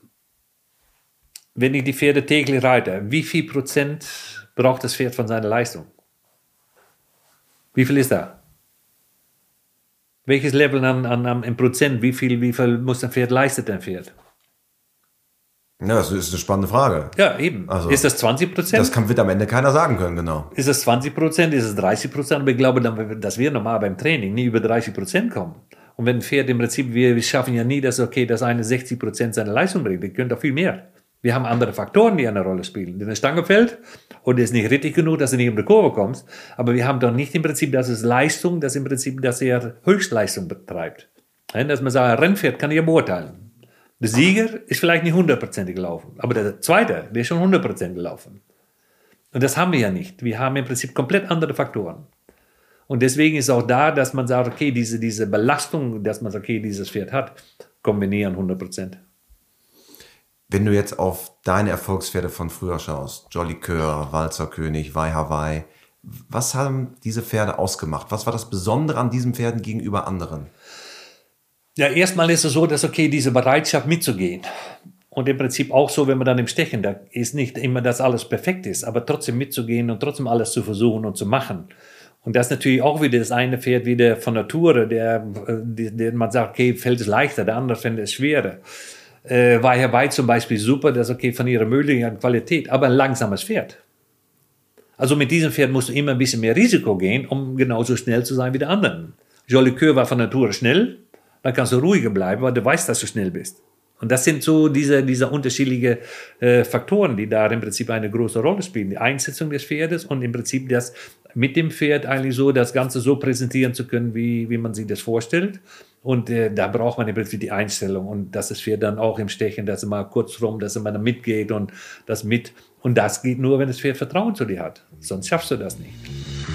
Wenn ich die Pferde täglich reite, wie viel Prozent braucht das Pferd von seiner Leistung? Wie viel ist da? Welches Level an, an, an im Prozent, wie viel, wie viel muss ein Pferd leistet ein Pferd? Ja, das ist eine spannende Frage. Ja, eben. Also, ist das zwanzig Prozent? Das kann, wird am Ende keiner sagen können, genau. Ist es zwanzig Prozent, ist es dreißig Prozent? Aber ich glaube, dass wir normal beim Training nie über dreißig Prozent kommen. Und wenn ein Pferd im Prinzip, wir schaffen ja nie, dass okay, das eine sechzig Prozent seiner Leistung bringt. Wir können doch viel mehr. Wir haben andere Faktoren, die eine Rolle spielen. Wenn eine Stange fällt und ist nicht richtig genug, dass du nicht um die Kurve kommst, aber wir haben doch nicht im Prinzip, dass es Leistung, dass im Prinzip, dass er Höchstleistung betreibt. Dass man sagt, ein Rennpferd kann ich ja beurteilen. Der Sieger ist vielleicht nicht hundertprozentig gelaufen, aber der Zweite, der ist schon hundert Prozent gelaufen. Und das haben wir ja nicht. Wir haben im Prinzip komplett andere Faktoren. Und deswegen ist auch da, dass man sagt, okay, diese, diese Belastung, dass man sagt, okay, dieses Pferd hat, kombinieren hundert Prozent. Wenn du jetzt auf deine Erfolgspferde von früher schaust, Jolly Coeur, Walzerkönig, Wei Hawaii, was haben diese Pferde ausgemacht? Was war das Besondere an diesen Pferden gegenüber anderen? Ja, erstmal ist es so, dass okay, diese Bereitschaft mitzugehen. Und im Prinzip auch so, wenn man dann im Stechen, da ist nicht immer, dass alles perfekt ist, aber trotzdem mitzugehen und trotzdem alles zu versuchen und zu machen. Und das ist natürlich auch wieder das eine Pferd wieder von Natur, der, der, der man sagt, okay, fällt es leichter, der andere fällt es schwerer. Äh, war Hawaii zum Beispiel super, das ist okay von ihrer möglichen Qualität, aber ein langsames Pferd. Also mit diesem Pferd musst du immer ein bisschen mehr Risiko gehen, um genauso schnell zu sein wie der anderen. Jolly Coeur war von Natur schnell, dann kannst du ruhiger bleiben, weil du weißt, dass du schnell bist. Und das sind so diese, diese unterschiedlichen äh, Faktoren, die da im Prinzip eine große Rolle spielen. Die Einsetzung des Pferdes und im Prinzip das, mit dem Pferd eigentlich so das Ganze so präsentieren zu können, wie, wie man sich das vorstellt. Und äh, da braucht man im Prinzip die Einstellung und dass das Pferd dann auch im Stechen, dass er mal kurz rum, dass er mal mitgeht und das mit. Und das geht nur, wenn das Pferd Vertrauen zu dir hat. Sonst schaffst du das nicht.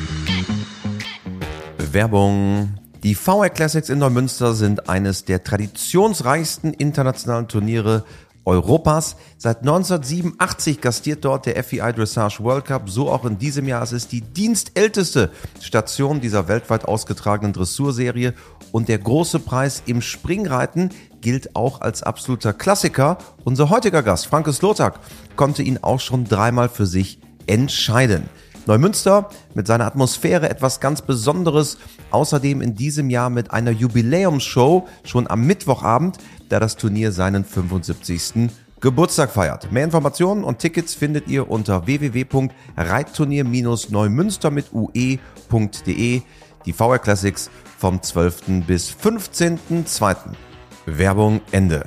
Werbung. Die V R Classics in Neumünster sind eines der traditionsreichsten internationalen Turniere Europas. Seit neunzehnhundertsiebenundachtzig gastiert dort der F E I Dressage World Cup, so auch in diesem Jahr. Es ist die dienstälteste Station dieser weltweit ausgetragenen Dressurserie und der große Preis im Springreiten gilt auch als absoluter Klassiker. Unser heutiger Gast, Franke Slotag, konnte ihn auch schon dreimal für sich entscheiden. Neumünster mit seiner Atmosphäre etwas ganz Besonderes, außerdem in diesem Jahr mit einer Jubiläumsshow schon am Mittwochabend, da das Turnier seinen fünfundsiebzigsten Geburtstag feiert. Mehr Informationen und Tickets findet ihr unter w w w punkt reitturnier neumünster mit ue punkt de. Die V R Classics vom zwölften bis fünfzehnten zweiten Werbung Ende.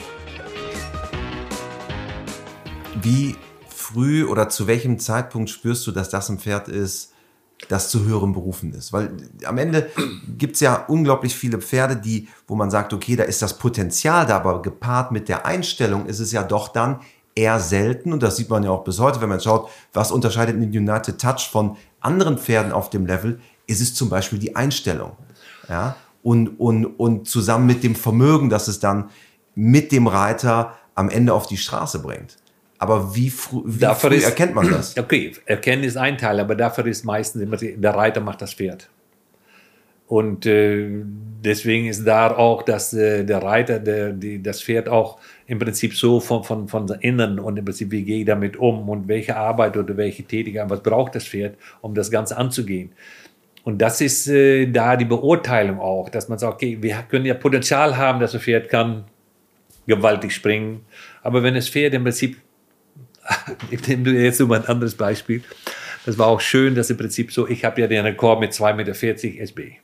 Wie früh oder zu welchem Zeitpunkt spürst du, dass das ein Pferd ist, das zu höheren Berufen ist? Weil am Ende gibt es ja unglaublich viele Pferde, die, wo man sagt, okay, da ist das Potenzial da, aber gepaart mit der Einstellung ist es ja doch dann eher selten. Und das sieht man ja auch bis heute, wenn man schaut, was unterscheidet den United Touch von anderen Pferden auf dem Level, ist es zum Beispiel die Einstellung. Ja? Und, und, und zusammen mit dem Vermögen, das es dann mit dem Reiter am Ende auf die Straße bringt. Aber wie, frü- wie früh ist, erkennt man das? Okay, erkennen ist ein Teil, aber dafür ist meistens immer die, der Reiter macht das Pferd. Und äh, deswegen ist da auch, dass äh, der Reiter der, die, das Pferd auch im Prinzip so von, von, von innen und im Prinzip, wie gehe ich damit um und welche Arbeit oder welche Tätigkeit, was braucht das Pferd, um das Ganze anzugehen. Und das ist äh, da die Beurteilung auch, dass man sagt, okay, wir können ja Potenzial haben, dass das Pferd kann gewaltig springen, aber wenn das Pferd im Prinzip ich nehme jetzt nur mal ein anderes Beispiel. Das war auch schön, dass im Prinzip so, ich habe ja den Rekord mit zwei Komma vierzig Meter S B.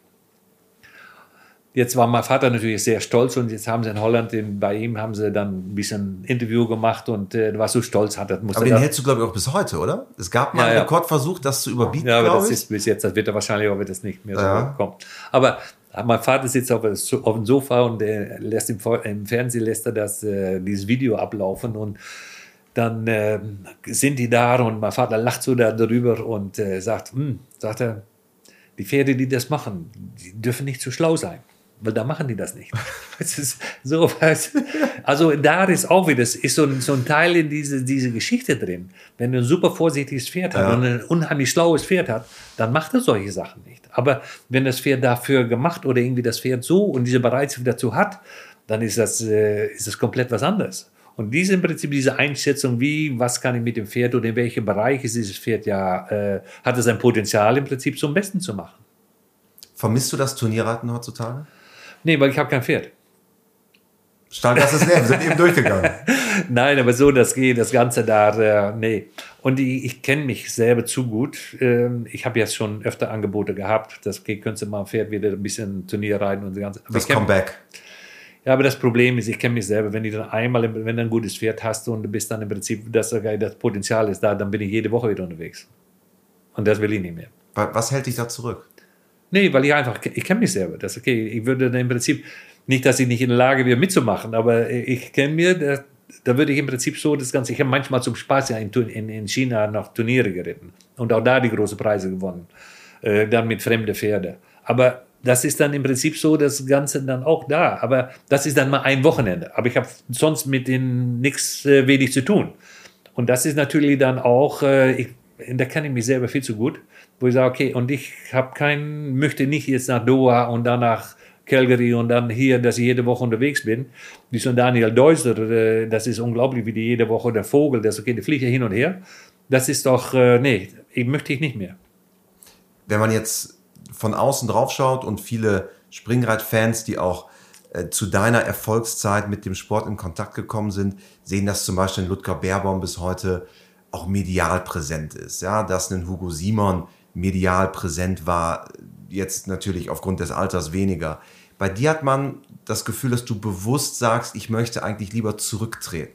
Jetzt war mein Vater natürlich sehr stolz und jetzt haben sie in Holland, den, bei ihm haben sie dann ein bisschen Interview gemacht und äh, war so stolz. Hat, das aber den das, hältst du, glaube ich, auch bis heute, oder? Es gab mal ja, einen ja. Rekordversuch, das zu überbieten, ja, aber das ich. ist bis jetzt, das wird er wahrscheinlich auch, wird das nicht mehr ja. so kommen. Aber mein Vater sitzt auf, auf dem Sofa und äh, lässt im, im Fernsehen lässt er das, äh, dieses Video ablaufen und dann äh, sind die da und mein Vater lacht so da darüber und äh, sagt, hm, sagt er, die Pferde, die das machen, die dürfen nicht zu schlau sein, weil da machen die das nicht. Es ist so was. Also da ist auch wieder, das ist so ein, so ein Teil in diese, diese Geschichte drin. Wenn du ein super vorsichtiges Pferd hast ja. und ein unheimlich schlaues Pferd hat, dann macht er solche Sachen nicht. Aber wenn das Pferd dafür gemacht oder irgendwie das Pferd so und diese Bereitschaft dazu hat, dann ist das, äh, ist das komplett was anderes. Und diese im Prinzip diese Einschätzung, wie, was kann ich mit dem Pferd oder in welchem Bereich ist dieses Pferd ja, äh, hat es ein Potenzial im Prinzip zum Besten zu machen. Vermisst du das Turnierreiten heutzutage? Nee, weil ich habe kein Pferd. Stand das ist leer, wir sind eben durchgegangen. Nein, aber so, das geht, das Ganze da, äh, nee. Und ich, ich kenne mich selber zu gut. Ähm, ich habe jetzt schon öfter Angebote gehabt, das okay, könntest du mal ein Pferd wieder ein bisschen Turnier reiten und so Ganze. Das Comeback. Ja, aber das Problem ist, ich kenne mich selber, wenn du dann einmal, wenn du ein gutes Pferd hast und du bist dann im Prinzip, dass das Potenzial ist da, dann bin ich jede Woche wieder unterwegs. Und das will ich nicht mehr. Was hält dich da zurück? Nee, weil ich einfach, ich kenne mich selber. Das okay. Ich würde im Prinzip, nicht, dass ich nicht in der Lage wäre mitzumachen, aber ich kenne mir, da, da würde ich im Prinzip so das Ganze, ich habe manchmal zum Spaß ja in, in, in China noch Turniere geritten und auch da die großen Preise gewonnen. Äh, dann mit fremden Pferden. Aber das ist dann im Prinzip so, das Ganze dann auch da. Aber das ist dann mal ein Wochenende. Aber ich habe sonst mit denen nichts äh, wenig zu tun. Und das ist natürlich dann auch, äh, ich, da kenne ich mich selber viel zu gut, wo ich sage, okay, und ich habe kein, möchte nicht jetzt nach Doha und dann nach Calgary und dann hier, dass ich jede Woche unterwegs bin. Wie so ein Daniel Deusler, äh, das ist unglaublich, wie die jede Woche der Vogel, das okay, der fliegt ja hin und her. Das ist doch, äh, nee, ich möchte ich nicht mehr. Wenn man jetzt von außen drauf schaut und viele Springreit-Fans, die auch äh, zu deiner Erfolgszeit mit dem Sport in Kontakt gekommen sind, sehen, dass zum Beispiel ein Ludger Beerbaum bis heute auch medial präsent ist. Ja, dass ein Hugo Simon medial präsent war, jetzt natürlich aufgrund des Alters weniger. Bei dir hat man das Gefühl, dass du bewusst sagst, ich möchte eigentlich lieber zurücktreten.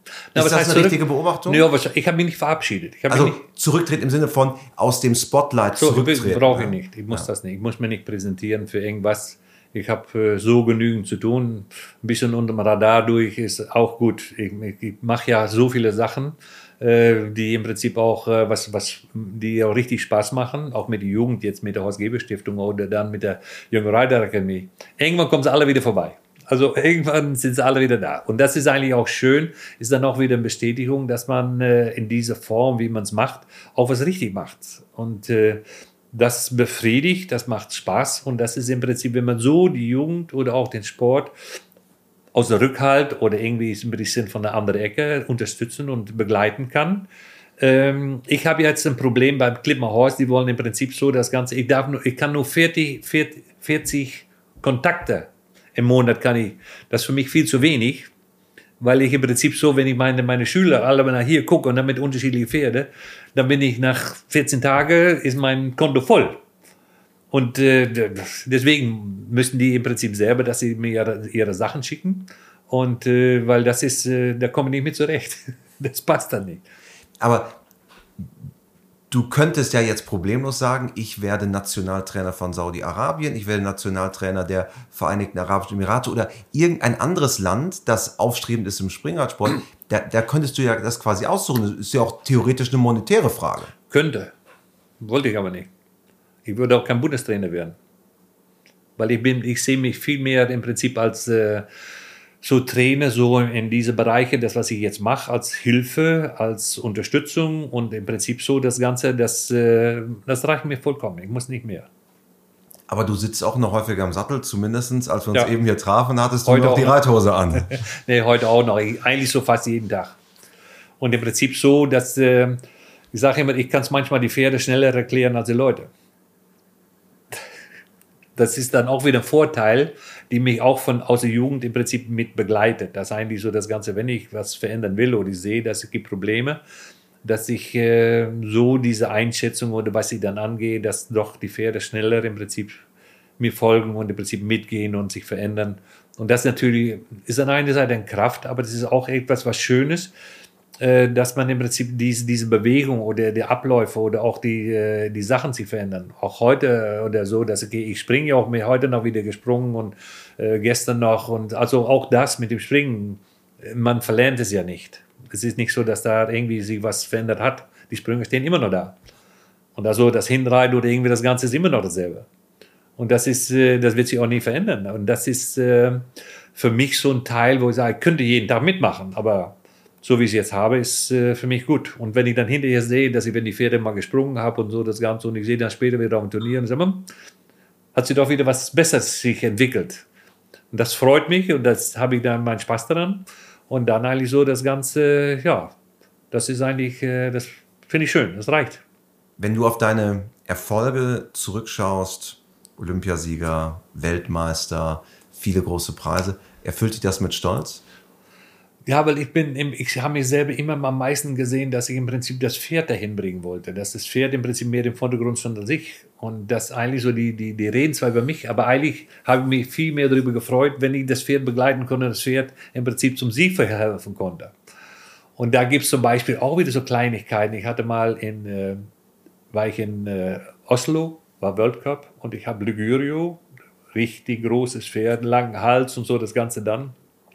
Na, ist das heißt eine zurück, richtige Beobachtung? Nee, aber ich habe mich nicht verabschiedet. Ich also mich nicht, zurücktreten im Sinne von aus dem Spotlight so, zurücktreten. brauche ich nicht. Ich muss ja. das nicht. Ich muss mich nicht präsentieren für irgendwas. Ich habe äh, so genügend zu tun. Ein bisschen unter dem Radar durch ist auch gut. Ich, ich, ich mache ja so viele Sachen, äh, die im Prinzip auch, äh, was, was, die auch richtig Spaß machen. Auch mit der Jugend, jetzt mit der Horst-Gebel-Stiftung oder dann mit der Jungen Reiterakademie. Irgendwann kommen sie alle wieder vorbei. Also irgendwann sind sie alle wieder da. Und das ist eigentlich auch schön, ist dann auch wieder eine Bestätigung, dass man äh, in dieser Form, wie man es macht, auch was richtig macht. Und äh, das befriedigt, das macht Spaß. Und das ist im Prinzip, wenn man so die Jugend oder auch den Sport aus der Rückhalt oder irgendwie ein bisschen von der anderen Ecke unterstützen und begleiten kann. Ähm, ich habe jetzt ein Problem beim Klippenhorst, die wollen im Prinzip so das Ganze, ich, darf nur, ich kann nur vierzig, vierzig, vierzig Kontakte im Monat kann ich, das ist für mich viel zu wenig, weil ich im Prinzip so, wenn ich meine, meine Schüler alle nach hier gucke und dann mit unterschiedlichen Pferde, dann bin ich nach vierzehn Tagen, ist mein Konto voll. Und äh, deswegen müssen die im Prinzip selber, dass sie mir ihre, ihre Sachen schicken. Und äh, weil das ist, äh, da komme ich nicht mit zurecht. Das passt dann nicht. Aber du könntest ja jetzt problemlos sagen, ich werde Nationaltrainer von Saudi-Arabien, ich werde Nationaltrainer der Vereinigten Arabischen Emirate oder irgendein anderes Land, das aufstrebend ist im Springreitsport. Da, da könntest du ja das quasi aussuchen. Das ist ja auch theoretisch eine monetäre Frage. Könnte. Wollte ich aber nicht. Ich würde auch kein Bundestrainer werden. Weil ich bin, ich sehe mich viel mehr im Prinzip als äh, so Trainer, so in diese Bereiche, das, was ich jetzt mache, als Hilfe, als Unterstützung und im Prinzip so das Ganze, das, äh, das reicht mir vollkommen. Ich muss nicht mehr. Aber du sitzt auch noch häufiger im Sattel, zumindest als wir uns Ja. eben hier trafen, hattest du Heute noch die auch. Reithose an. Nee, heute auch noch. Ich, eigentlich so fast jeden Tag. Und im Prinzip so, dass äh, ich sage immer, ich kann es manchmal die Pferde schneller erklären als die Leute. Das ist dann auch wieder ein Vorteil, die mich auch von aus der Jugend im Prinzip mit begleitet. Das ist eigentlich so das Ganze, wenn ich was verändern will oder ich sehe, dass es gibt Probleme, dass ich äh, so diese Einschätzung oder was ich dann angehe, dass doch die Pferde schneller im Prinzip mir folgen und im Prinzip mitgehen und sich verändern. Und das natürlich ist an einer Seite eine Kraft, aber das ist auch etwas, was Schönes, äh, dass man im Prinzip diese, diese Bewegung oder die Abläufe oder auch die, äh, die Sachen sich verändern. Auch heute oder so, dass okay, ich springe ja auch mir heute noch wieder gesprungen und äh, gestern noch und also auch das mit dem Springen, man verlernt es ja nicht. Es ist nicht so, dass da irgendwie sich was verändert hat. Die Sprünge stehen immer noch da. Und also das Hinreiten oder irgendwie das Ganze ist immer noch dasselbe. Und das ist, äh, das wird sich auch nie verändern. Und das ist äh, für mich so ein Teil, wo ich sage, ich könnte jeden Tag mitmachen, aber so wie ich es jetzt habe, ist äh, für mich gut. Und wenn ich dann hinterher sehe, dass ich, wenn die Pferde mal gesprungen habe und so das Ganze und ich sehe dann später wieder auf dem Turnier und sage, hm, hat sich doch wieder was Besseres sich entwickelt. Und das freut mich und das habe ich dann meinen Spaß daran. Und dann eigentlich so das Ganze, ja, das ist eigentlich, äh, das finde ich schön, das reicht. Wenn du auf deine Erfolge zurückschaust, Olympiasieger, Weltmeister, viele große Preise, erfüllt dich das mit Stolz? Ja, weil ich bin, im, ich habe mich selber immer am meisten gesehen, dass ich im Prinzip das Pferd dahin bringen wollte, dass das Pferd im Prinzip mehr im Vordergrund stand als ich und das eigentlich so, die, die, die reden zwar über mich, aber eigentlich habe ich mich viel mehr darüber gefreut, wenn ich das Pferd begleiten konnte, das Pferd im Prinzip zum Sieg verhelfen konnte. Und da gibt es zum Beispiel auch wieder so Kleinigkeiten. Ich hatte mal in, äh, war ich in äh, Oslo, war World Cup und ich habe Ligurio, richtig großes Pferd, langen Hals und so, das Ganze dann.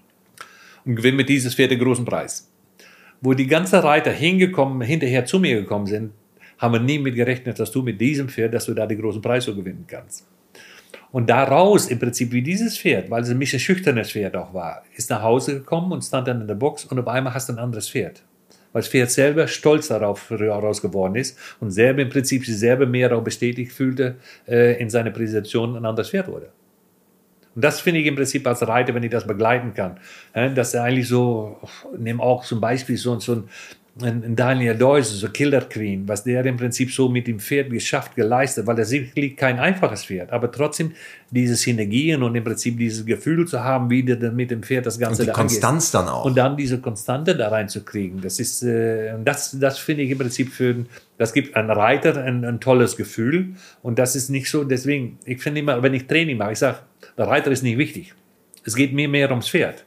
Und gewinne mit dieses Pferd den großen Preis. Wo die ganzen Reiter hingekommen, hinterher zu mir gekommen sind, haben wir nie mit gerechnet, dass du mit diesem Pferd, dass du da den großen Preis so gewinnen kannst. Und daraus im Prinzip wie dieses Pferd, weil es ein bisschen schüchternes Pferd auch war, ist nach Hause gekommen und stand dann in der Box und auf einmal hast du ein anderes Pferd. Weil das Pferd selber stolz darauf raus geworden ist und selber im Prinzip sich selber mehr auch bestätigt fühlte, äh, in seiner Präsentation ein anderes Pferd wurde. Und das finde ich im Prinzip als Reiter, wenn ich das begleiten kann. Dass er eigentlich so, nehmen auch zum Beispiel so, so ein, ein Daniel Deuse, so Killer Queen, was der im Prinzip so mit dem Pferd geschafft, geleistet, weil er sicherlich kein einfaches Pferd, aber trotzdem diese Synergien und im Prinzip dieses Gefühl zu haben, wie der mit dem Pferd das Ganze und die da Konstanz angeht. Dann auch. Und dann diese Konstante da reinzukriegen. Das ist, äh, das, das finde ich im Prinzip für, das gibt einem Reiter ein, ein tolles Gefühl und das ist nicht so, deswegen, ich finde immer, wenn ich Training mache, ich sage, der Reiter ist nicht wichtig. Es geht mir mehr ums Pferd.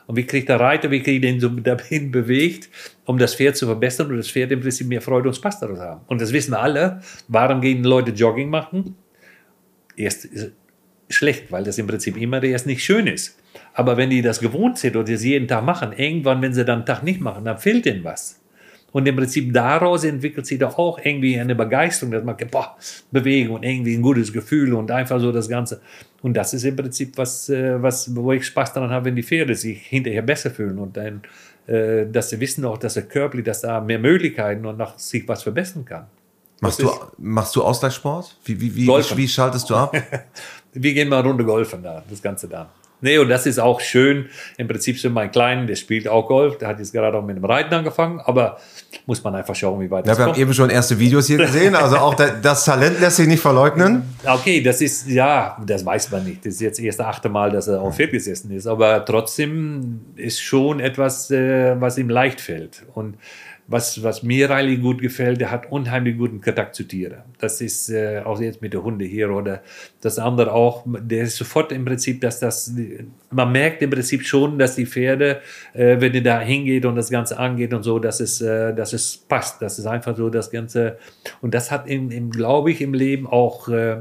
Und wie kriegt der Reiter, wie kriege ich den so dahin bewegt, um das Pferd zu verbessern und das Pferd im Prinzip mehr Freude und Spaß daran haben. Und das wissen wir alle. Warum gehen Leute Jogging machen? Erst ist schlecht, weil das im Prinzip immer erst nicht schön ist. Aber wenn die das gewohnt sind oder sie jeden Tag machen, irgendwann, wenn sie dann einen Tag nicht machen, dann fehlt ihnen was. Und im Prinzip daraus entwickelt sich doch auch irgendwie eine Begeisterung, dass man boah, Bewegung und irgendwie ein gutes Gefühl und einfach so das Ganze. Und das ist im Prinzip was, was wo ich Spaß daran habe, wenn die Pferde sich hinterher besser fühlen und dann, dass sie wissen auch, dass der körperlich, dass da mehr Möglichkeiten und noch sich was verbessern kann. Machst du, machst du Ausgleichssport? Wie, wie, wie, wie schaltest du ab? Wir gehen mal eine Runde golfen da, das Ganze da. Nee, und das ist auch schön. Im Prinzip sind mein Kleiner, der spielt auch Golf. Der hat jetzt gerade auch mit dem Reiten angefangen. Aber muss man einfach schauen, wie weit ja, das wir kommt. Wir haben eben schon erste Videos hier gesehen. Also auch das Talent lässt sich nicht verleugnen. Okay, das ist, ja, das weiß man nicht. Das ist jetzt erst das achte Mal, dass er auf Pferd gesessen ist. Aber trotzdem ist schon etwas, was ihm leicht fällt. Und Was, was mir eigentlich gut gefällt, der hat unheimlich guten Kontakt zu Tieren. Das ist äh, auch jetzt mit den Hunden hier oder das andere auch. Der ist sofort im Prinzip, dass das, man merkt im Prinzip schon, dass die Pferde, äh, wenn die da hingeht und das Ganze angeht und so, dass es, äh, dass es passt. Das ist einfach so das Ganze. Und das hat, im, im, glaube ich, im Leben auch äh,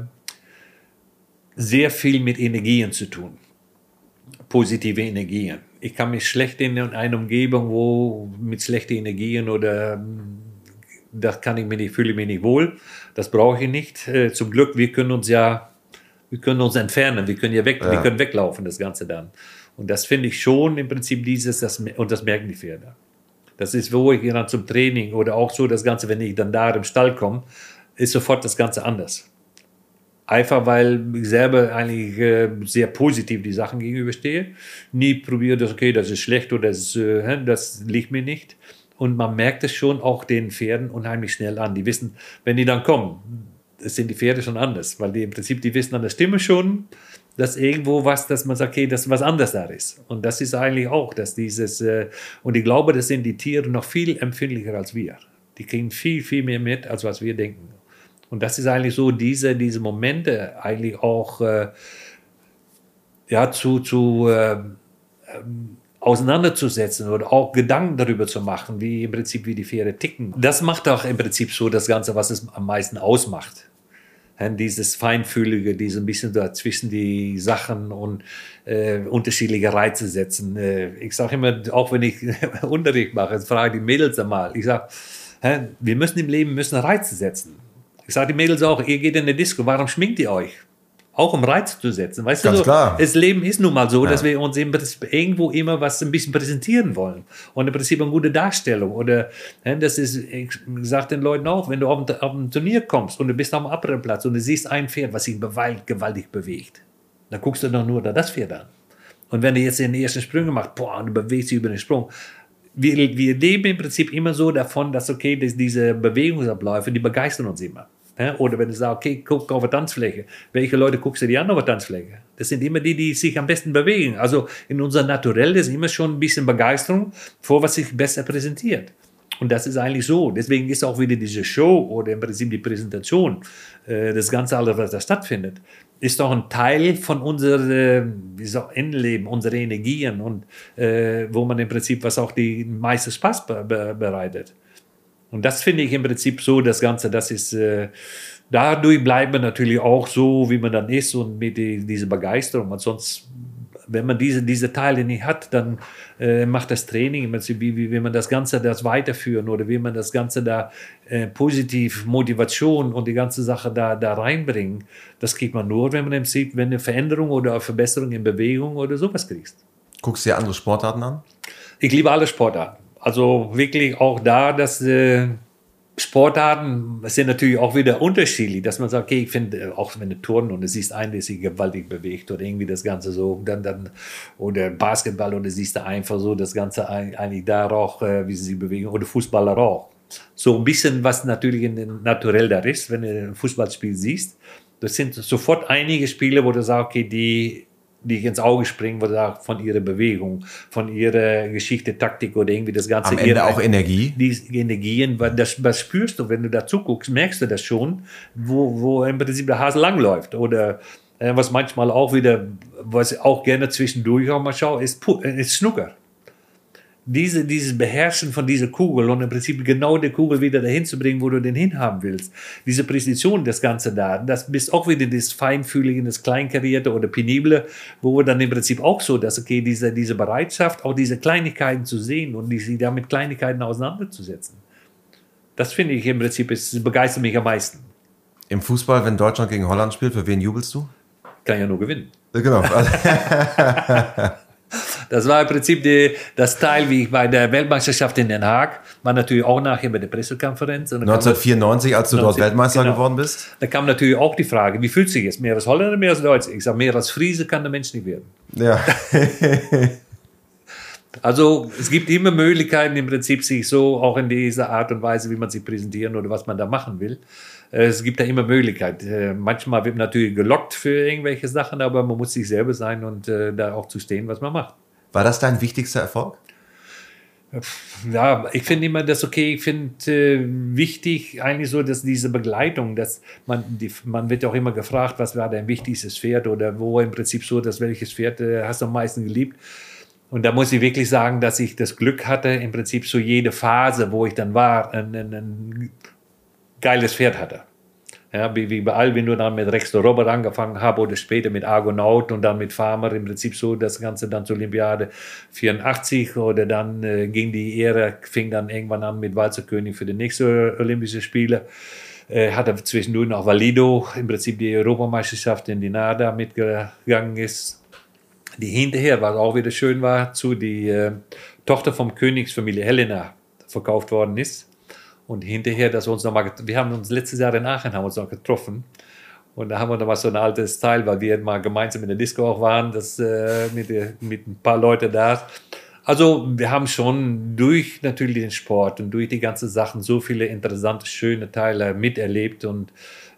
sehr viel mit Energien zu tun. Positive Energien. Ich kann mich schlecht in einer Umgebung, wo mit schlechten Energien oder das kann ich mir nicht, fühle ich mich nicht wohl. Das brauche ich nicht. Äh, zum Glück, wir können uns ja, wir können uns entfernen, wir können ja weg, ja. wir können weglaufen, das Ganze dann. Und das finde ich schon im Prinzip dieses, das, und das merken die Pferde. Das ist, wo ich dann zum Training oder auch so das Ganze, wenn ich dann da im Stall komme, ist sofort das Ganze anders. Einfach, weil ich selber eigentlich äh, sehr positiv die Sachen gegenüberstehe. Nie probiere das, okay, das ist schlecht oder das, äh, das liegt mir nicht. Und man merkt es schon auch den Pferden unheimlich schnell an. Die wissen, wenn die dann kommen, sind die Pferde schon anders. Weil die im Prinzip, die wissen an der Stimme schon, dass irgendwo was, dass man sagt, okay, dass was anderes da ist. Und das ist eigentlich auch, dass dieses, äh, und ich glaube, das sind die Tiere noch viel empfindlicher als wir. Die kriegen viel, viel mehr mit, als was wir denken. Und das ist eigentlich so, diese, diese Momente eigentlich auch äh, ja, zu, zu äh, ähm, auseinanderzusetzen oder auch Gedanken darüber zu machen, wie im Prinzip wie die Pferde ticken. Das macht auch im Prinzip so das Ganze, was es am meisten ausmacht. Ja, dieses Feinfühlige, dieses ein bisschen dazwischen die Sachen und äh, unterschiedliche Reize setzen. Äh, ich sage immer, auch wenn ich Unterricht mache, frage die Mädels einmal, ich sage, wir müssen im Leben müssen Reize setzen. Ich sage die Mädels auch, ihr geht in eine Disco, warum schminkt ihr euch? Auch um Reiz zu setzen. Weißt Ganz du, so, klar. Das Leben ist nun mal so, ja. dass wir uns im Prinzip irgendwo immer was ein bisschen präsentieren wollen. Und im Prinzip eine gute Darstellung. Oder das ist, ich sage den Leuten auch, wenn du auf ein, auf ein Turnier kommst und du bist auf dem Abreiteplatz und du siehst ein Pferd, was sich gewalt, gewaltig bewegt, dann guckst du doch nur das Pferd an. Und wenn du jetzt den ersten Sprung machst, boah, und du bewegst dich über den Sprung. Wir, wir leben im Prinzip immer so davon, dass okay, dass diese Bewegungsabläufe, die begeistern uns immer. Ja, oder wenn du sagst, okay, guck auf der Tanzfläche. Welche Leute guckst du dir an auf der Tanzfläche? Das sind immer die, die sich am besten bewegen. Also in unserem Naturell ist immer schon ein bisschen Begeisterung vor, was sich besser präsentiert. Und das ist eigentlich so. Deswegen ist auch wieder diese Show oder im Prinzip die Präsentation, äh, das Ganze alles, was da stattfindet, ist doch ein Teil von unserem wie so, Innenleben, unsere Energien und äh, wo man im Prinzip, was auch die meiste Spaß be- be- bereitet. Und das finde ich im Prinzip so, das Ganze, das ist, äh, dadurch bleibt man natürlich auch so, wie man dann ist und mit die, dieser Begeisterung. Und sonst, wenn man diese, diese Teile nicht hat, dann äh, macht das Training im Prinzip, wie, wie, wie man das Ganze das weiterführen oder wie man das Ganze da äh, positiv Motivation und die ganze Sache da, da reinbringen. Das kriegt man nur, wenn man im Prinzip, wenn eine Veränderung oder eine Verbesserung in Bewegung oder sowas kriegst. Guckst du dir andere Sportarten an? Ich liebe alle Sportarten. Also wirklich auch da, dass äh, Sportarten sind natürlich auch wieder unterschiedlich, dass man sagt, okay, ich finde, auch wenn du Turnen und du siehst einen, der sich gewaltig bewegt oder irgendwie das Ganze so, dann, dann, oder Basketball und du siehst da einfach so das Ganze eigentlich da auch, äh, wie sie sich bewegen, oder Fußballer auch. So ein bisschen, was natürlich in den Naturell da ist, wenn du ein Fußballspiel siehst. Das sind sofort einige Spiele, wo du sagst, okay, die die ich ins Auge springen, wo du sagst, von ihrer Bewegung, von ihrer Geschichte, Taktik oder irgendwie das Ganze. Am Ende ihre, auch Energie. Die Energien, das, das spürst du, wenn du da zuguckst, merkst du das schon, wo, wo im Prinzip der Hase langläuft. Oder äh, was manchmal auch wieder, was ich auch gerne zwischendurch auch mal schaue, ist, ist Snooker. diese, dieses Beherrschen von dieser Kugel und im Prinzip genau die Kugel wieder dahin zu bringen, wo du den hinhaben willst. Diese Präzision, das Ganze da, das bist auch wieder das Feinfühlige, das Kleinkarierte oder Penible, wo dann im Prinzip auch so, dass, okay, diese, diese Bereitschaft, auch diese Kleinigkeiten zu sehen und die, sich da mit Kleinigkeiten auseinanderzusetzen. Das finde ich im Prinzip, es begeistert mich am meisten. Im Fußball, wenn Deutschland gegen Holland spielt, für wen jubelst du? Kann ja nur gewinnen. Genau. Das war im Prinzip die, das Teil, wie ich bei der Weltmeisterschaft in Den Haag, war natürlich auch nachher bei der Pressekonferenz. Und neunzehnhundertvierundneunzig, als du dort Weltmeister genau. geworden bist? Da kam natürlich auch die Frage, wie fühlt sich jetzt? Mehr als Holländer, mehr als Deutscher? Ich sage, mehr als Friese kann der Mensch nicht werden. Ja. Also es gibt immer Möglichkeiten im Prinzip, sich so auch in dieser Art und Weise, wie man sich präsentieren oder was man da machen will. Es gibt da immer Möglichkeiten. Manchmal wird man natürlich gelockt für irgendwelche Sachen, aber man muss sich selber sein und äh, da auch zu stehen, was man macht. War das dein wichtigster Erfolg? Ja, ich finde immer das okay. Ich finde äh, wichtig eigentlich so, dass diese Begleitung, dass man, die, man wird auch immer gefragt, was war dein wichtigstes Pferd oder wo im Prinzip so, dass welches Pferd äh, hast du am meisten geliebt. Und da muss ich wirklich sagen, dass ich das Glück hatte, im Prinzip so jede Phase, wo ich dann war, ein, ein, ein geiles Pferd hatte. Ja, wie, wie bei Alvin, nur dann mit Rex de Robert angefangen habe oder später mit Argonaut und dann mit Farmer, im Prinzip so das Ganze dann zur Olympiade vierundachtzig oder dann äh, ging die Ära, fing dann irgendwann an mit Walzerkönig für die nächste Olympische Spiele. Äh, hatte zwischendurch noch Valido, im Prinzip die Europameisterschaft in Dinada mitgegangen ist. Die hinterher, was auch wieder schön war, zu die äh, Tochter vom Königsfamilie Helena verkauft worden ist. Und hinterher, dass wir uns nochmal, wir haben uns letztes Jahr in Aachen haben uns noch getroffen. Und da haben wir nochmal so ein altes Teil, weil wir mal gemeinsam in der Disco auch waren, das, äh, mit, mit ein paar Leuten da. Also wir haben schon durch natürlich den Sport und durch die ganzen Sachen so viele interessante, schöne Teile miterlebt und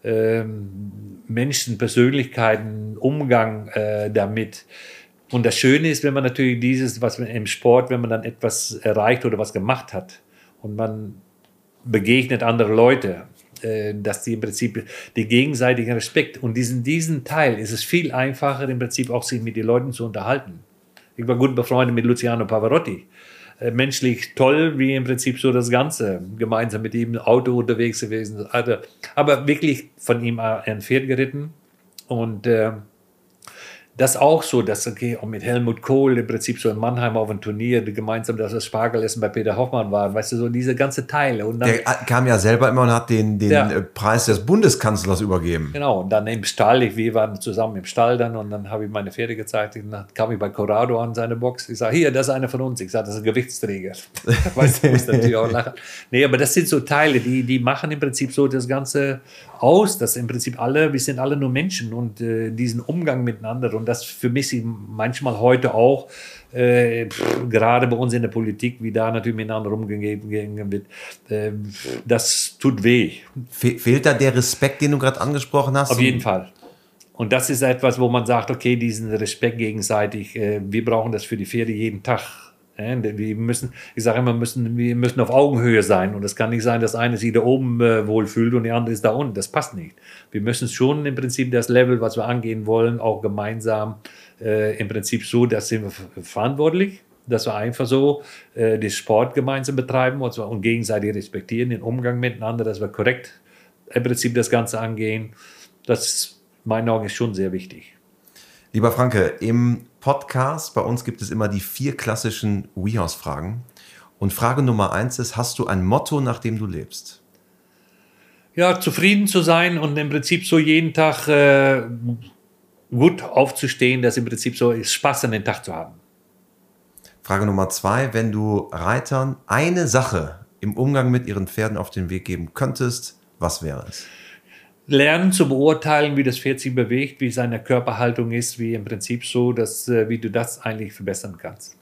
ähm, Menschen, Persönlichkeiten, Umgang äh, damit. Und das Schöne ist, wenn man natürlich dieses, was man im Sport, wenn man dann etwas erreicht oder was gemacht hat und man begegnet andere Leute, äh, dass die im Prinzip den gegenseitigen Respekt und diesen, diesen Teil ist es viel einfacher im Prinzip auch sich mit den Leuten zu unterhalten. Ich war gut befreundet mit Luciano Pavarotti. Äh, menschlich toll, wie im Prinzip so das Ganze. Gemeinsam mit ihm im Auto unterwegs gewesen. Also, aber wirklich von ihm ein Pferd geritten und äh, das auch so, dass okay, auch mit Helmut Kohl im Prinzip so in Mannheim auf ein Turnier gemeinsam, dass das Spargelessen bei Peter Hoffmann war, weißt du, so diese ganze Teile. Und dann, der kam ja selber immer und hat den, den ja. Preis des Bundeskanzlers übergeben. Genau, und dann im Stall, ich, wir waren zusammen im Stall dann und dann habe ich meine Pferde gezeigt und dann kam ich bei Corrado an seine Box. Ich sage, hier, das ist einer von uns. Ich sage, das ist ein Gewichtsträger. Weißt du, ich muss natürlich auch lachen. Nee, aber das sind so Teile, die, die machen im Prinzip so das Ganze aus, dass im Prinzip alle, wir sind alle nur Menschen und äh, diesen Umgang miteinander und das für mich manchmal heute auch, äh, pff, gerade bei uns in der Politik, wie da natürlich miteinander umgegangen wird, äh, das tut weh. Fe- fehlt da der Respekt, den du gerade angesprochen hast? Auf jeden Fall. Und das ist etwas, wo man sagt, okay, diesen Respekt gegenseitig, äh, wir brauchen das für die Pferde jeden Tag. Wir müssen, ich sage immer, müssen, wir müssen auf Augenhöhe sein. Und es kann nicht sein, dass eine sich da oben äh, wohlfühlt und die andere ist da unten. Das passt nicht. Wir müssen schon im Prinzip das Level, was wir angehen wollen, auch gemeinsam äh, im Prinzip so, dass sind wir verantwortlich, dass wir einfach so äh, den Sport gemeinsam betreiben und, zwar, und gegenseitig respektieren, den Umgang miteinander, dass wir korrekt im Prinzip das Ganze angehen. Das, in meinen Augen, ist schon sehr wichtig. Lieber Franke, im Podcast bei uns gibt es immer die vier klassischen WeHorse-Fragen. Und Frage Nummer eins ist, hast du ein Motto, nach dem du lebst? Ja, zufrieden zu sein und im Prinzip so jeden Tag äh, gut aufzustehen, dass im Prinzip so Spaß an den Tag zu haben. Frage Nummer zwei, wenn du Reitern eine Sache im Umgang mit ihren Pferden auf den Weg geben könntest, was wäre es? Lernen zu beurteilen, wie das Pferd sich bewegt, wie seine Körperhaltung ist, wie im Prinzip so, dass, wie du das eigentlich verbessern kannst.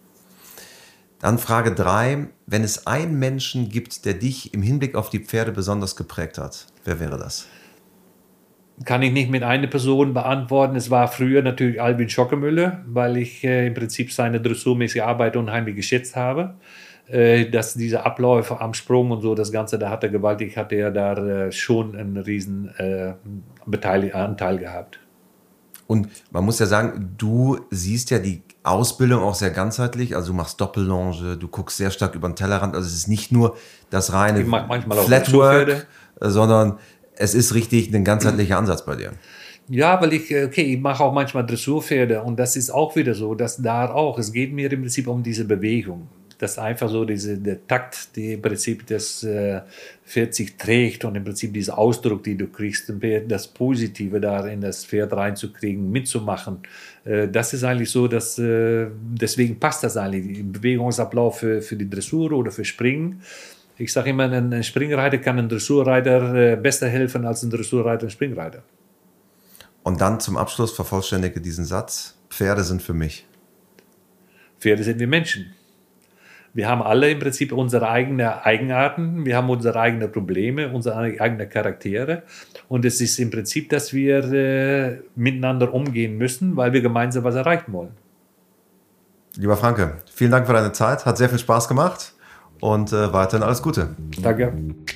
Dann Frage drei, wenn es einen Menschen gibt, der dich im Hinblick auf die Pferde besonders geprägt hat, wer wäre das? Kann ich nicht mit einer Person beantworten. Es war früher natürlich Albin Schockemüller, weil ich äh, im Prinzip seine dressurmäßige Arbeit unheimlich geschätzt habe. Dass diese Abläufe am Sprung und so, das Ganze, da hat er gewaltig, hat er da äh, schon einen riesen äh, Beteil- Anteil gehabt. Und man muss ja sagen, du siehst ja die Ausbildung auch sehr ganzheitlich. Also du machst Doppellonge, du guckst sehr stark über den Tellerrand. Also es ist nicht nur das reine Flatwork, sondern es ist richtig ein ganzheitlicher Ansatz bei dir. Ja, weil ich, okay, ich mache auch manchmal Dressurpferde und das ist auch wieder so, dass da auch, es geht mir im Prinzip um diese Bewegung. Das ist einfach so diese, der Takt, die im Prinzip das äh, Pferd sich trägt und im Prinzip dieser Ausdruck, die du kriegst, das Positive da in das Pferd reinzukriegen, mitzumachen. Äh, das ist eigentlich so, dass äh, deswegen passt das eigentlich, im Bewegungsablauf für, für die Dressur oder für Springen. Ich sage immer, ein Springreiter kann einem Dressurreiter äh, besser helfen als ein Dressurreiter ein Springreiter. Und dann zum Abschluss vervollständige diesen Satz, Pferde sind für mich. Pferde sind wir Menschen. Wir haben alle im Prinzip unsere eigenen Eigenarten, wir haben unsere eigenen Probleme, unsere eigenen Charaktere und es ist im Prinzip, dass wir äh, miteinander umgehen müssen, weil wir gemeinsam was erreichen wollen. Lieber Franke, vielen Dank für deine Zeit, hat sehr viel Spaß gemacht und äh, weiterhin alles Gute. Danke.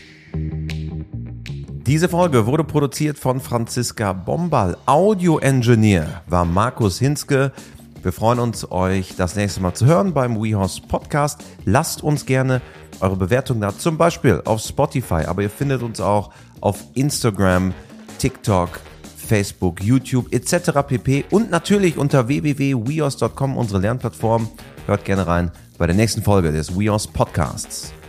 Diese Folge wurde produziert von Franziska Bombal. Audio-Engineer war Markus Hinzke. Wir freuen uns, euch das nächste Mal zu hören beim WeHorse Podcast. Lasst uns gerne eure Bewertung da, zum Beispiel auf Spotify, aber ihr findet uns auch auf Instagram, TikTok, Facebook, YouTube et cetera pp. Und natürlich unter w w w punkt wehorse punkt com, unsere Lernplattform. Hört gerne rein bei der nächsten Folge des WeHorse Podcasts.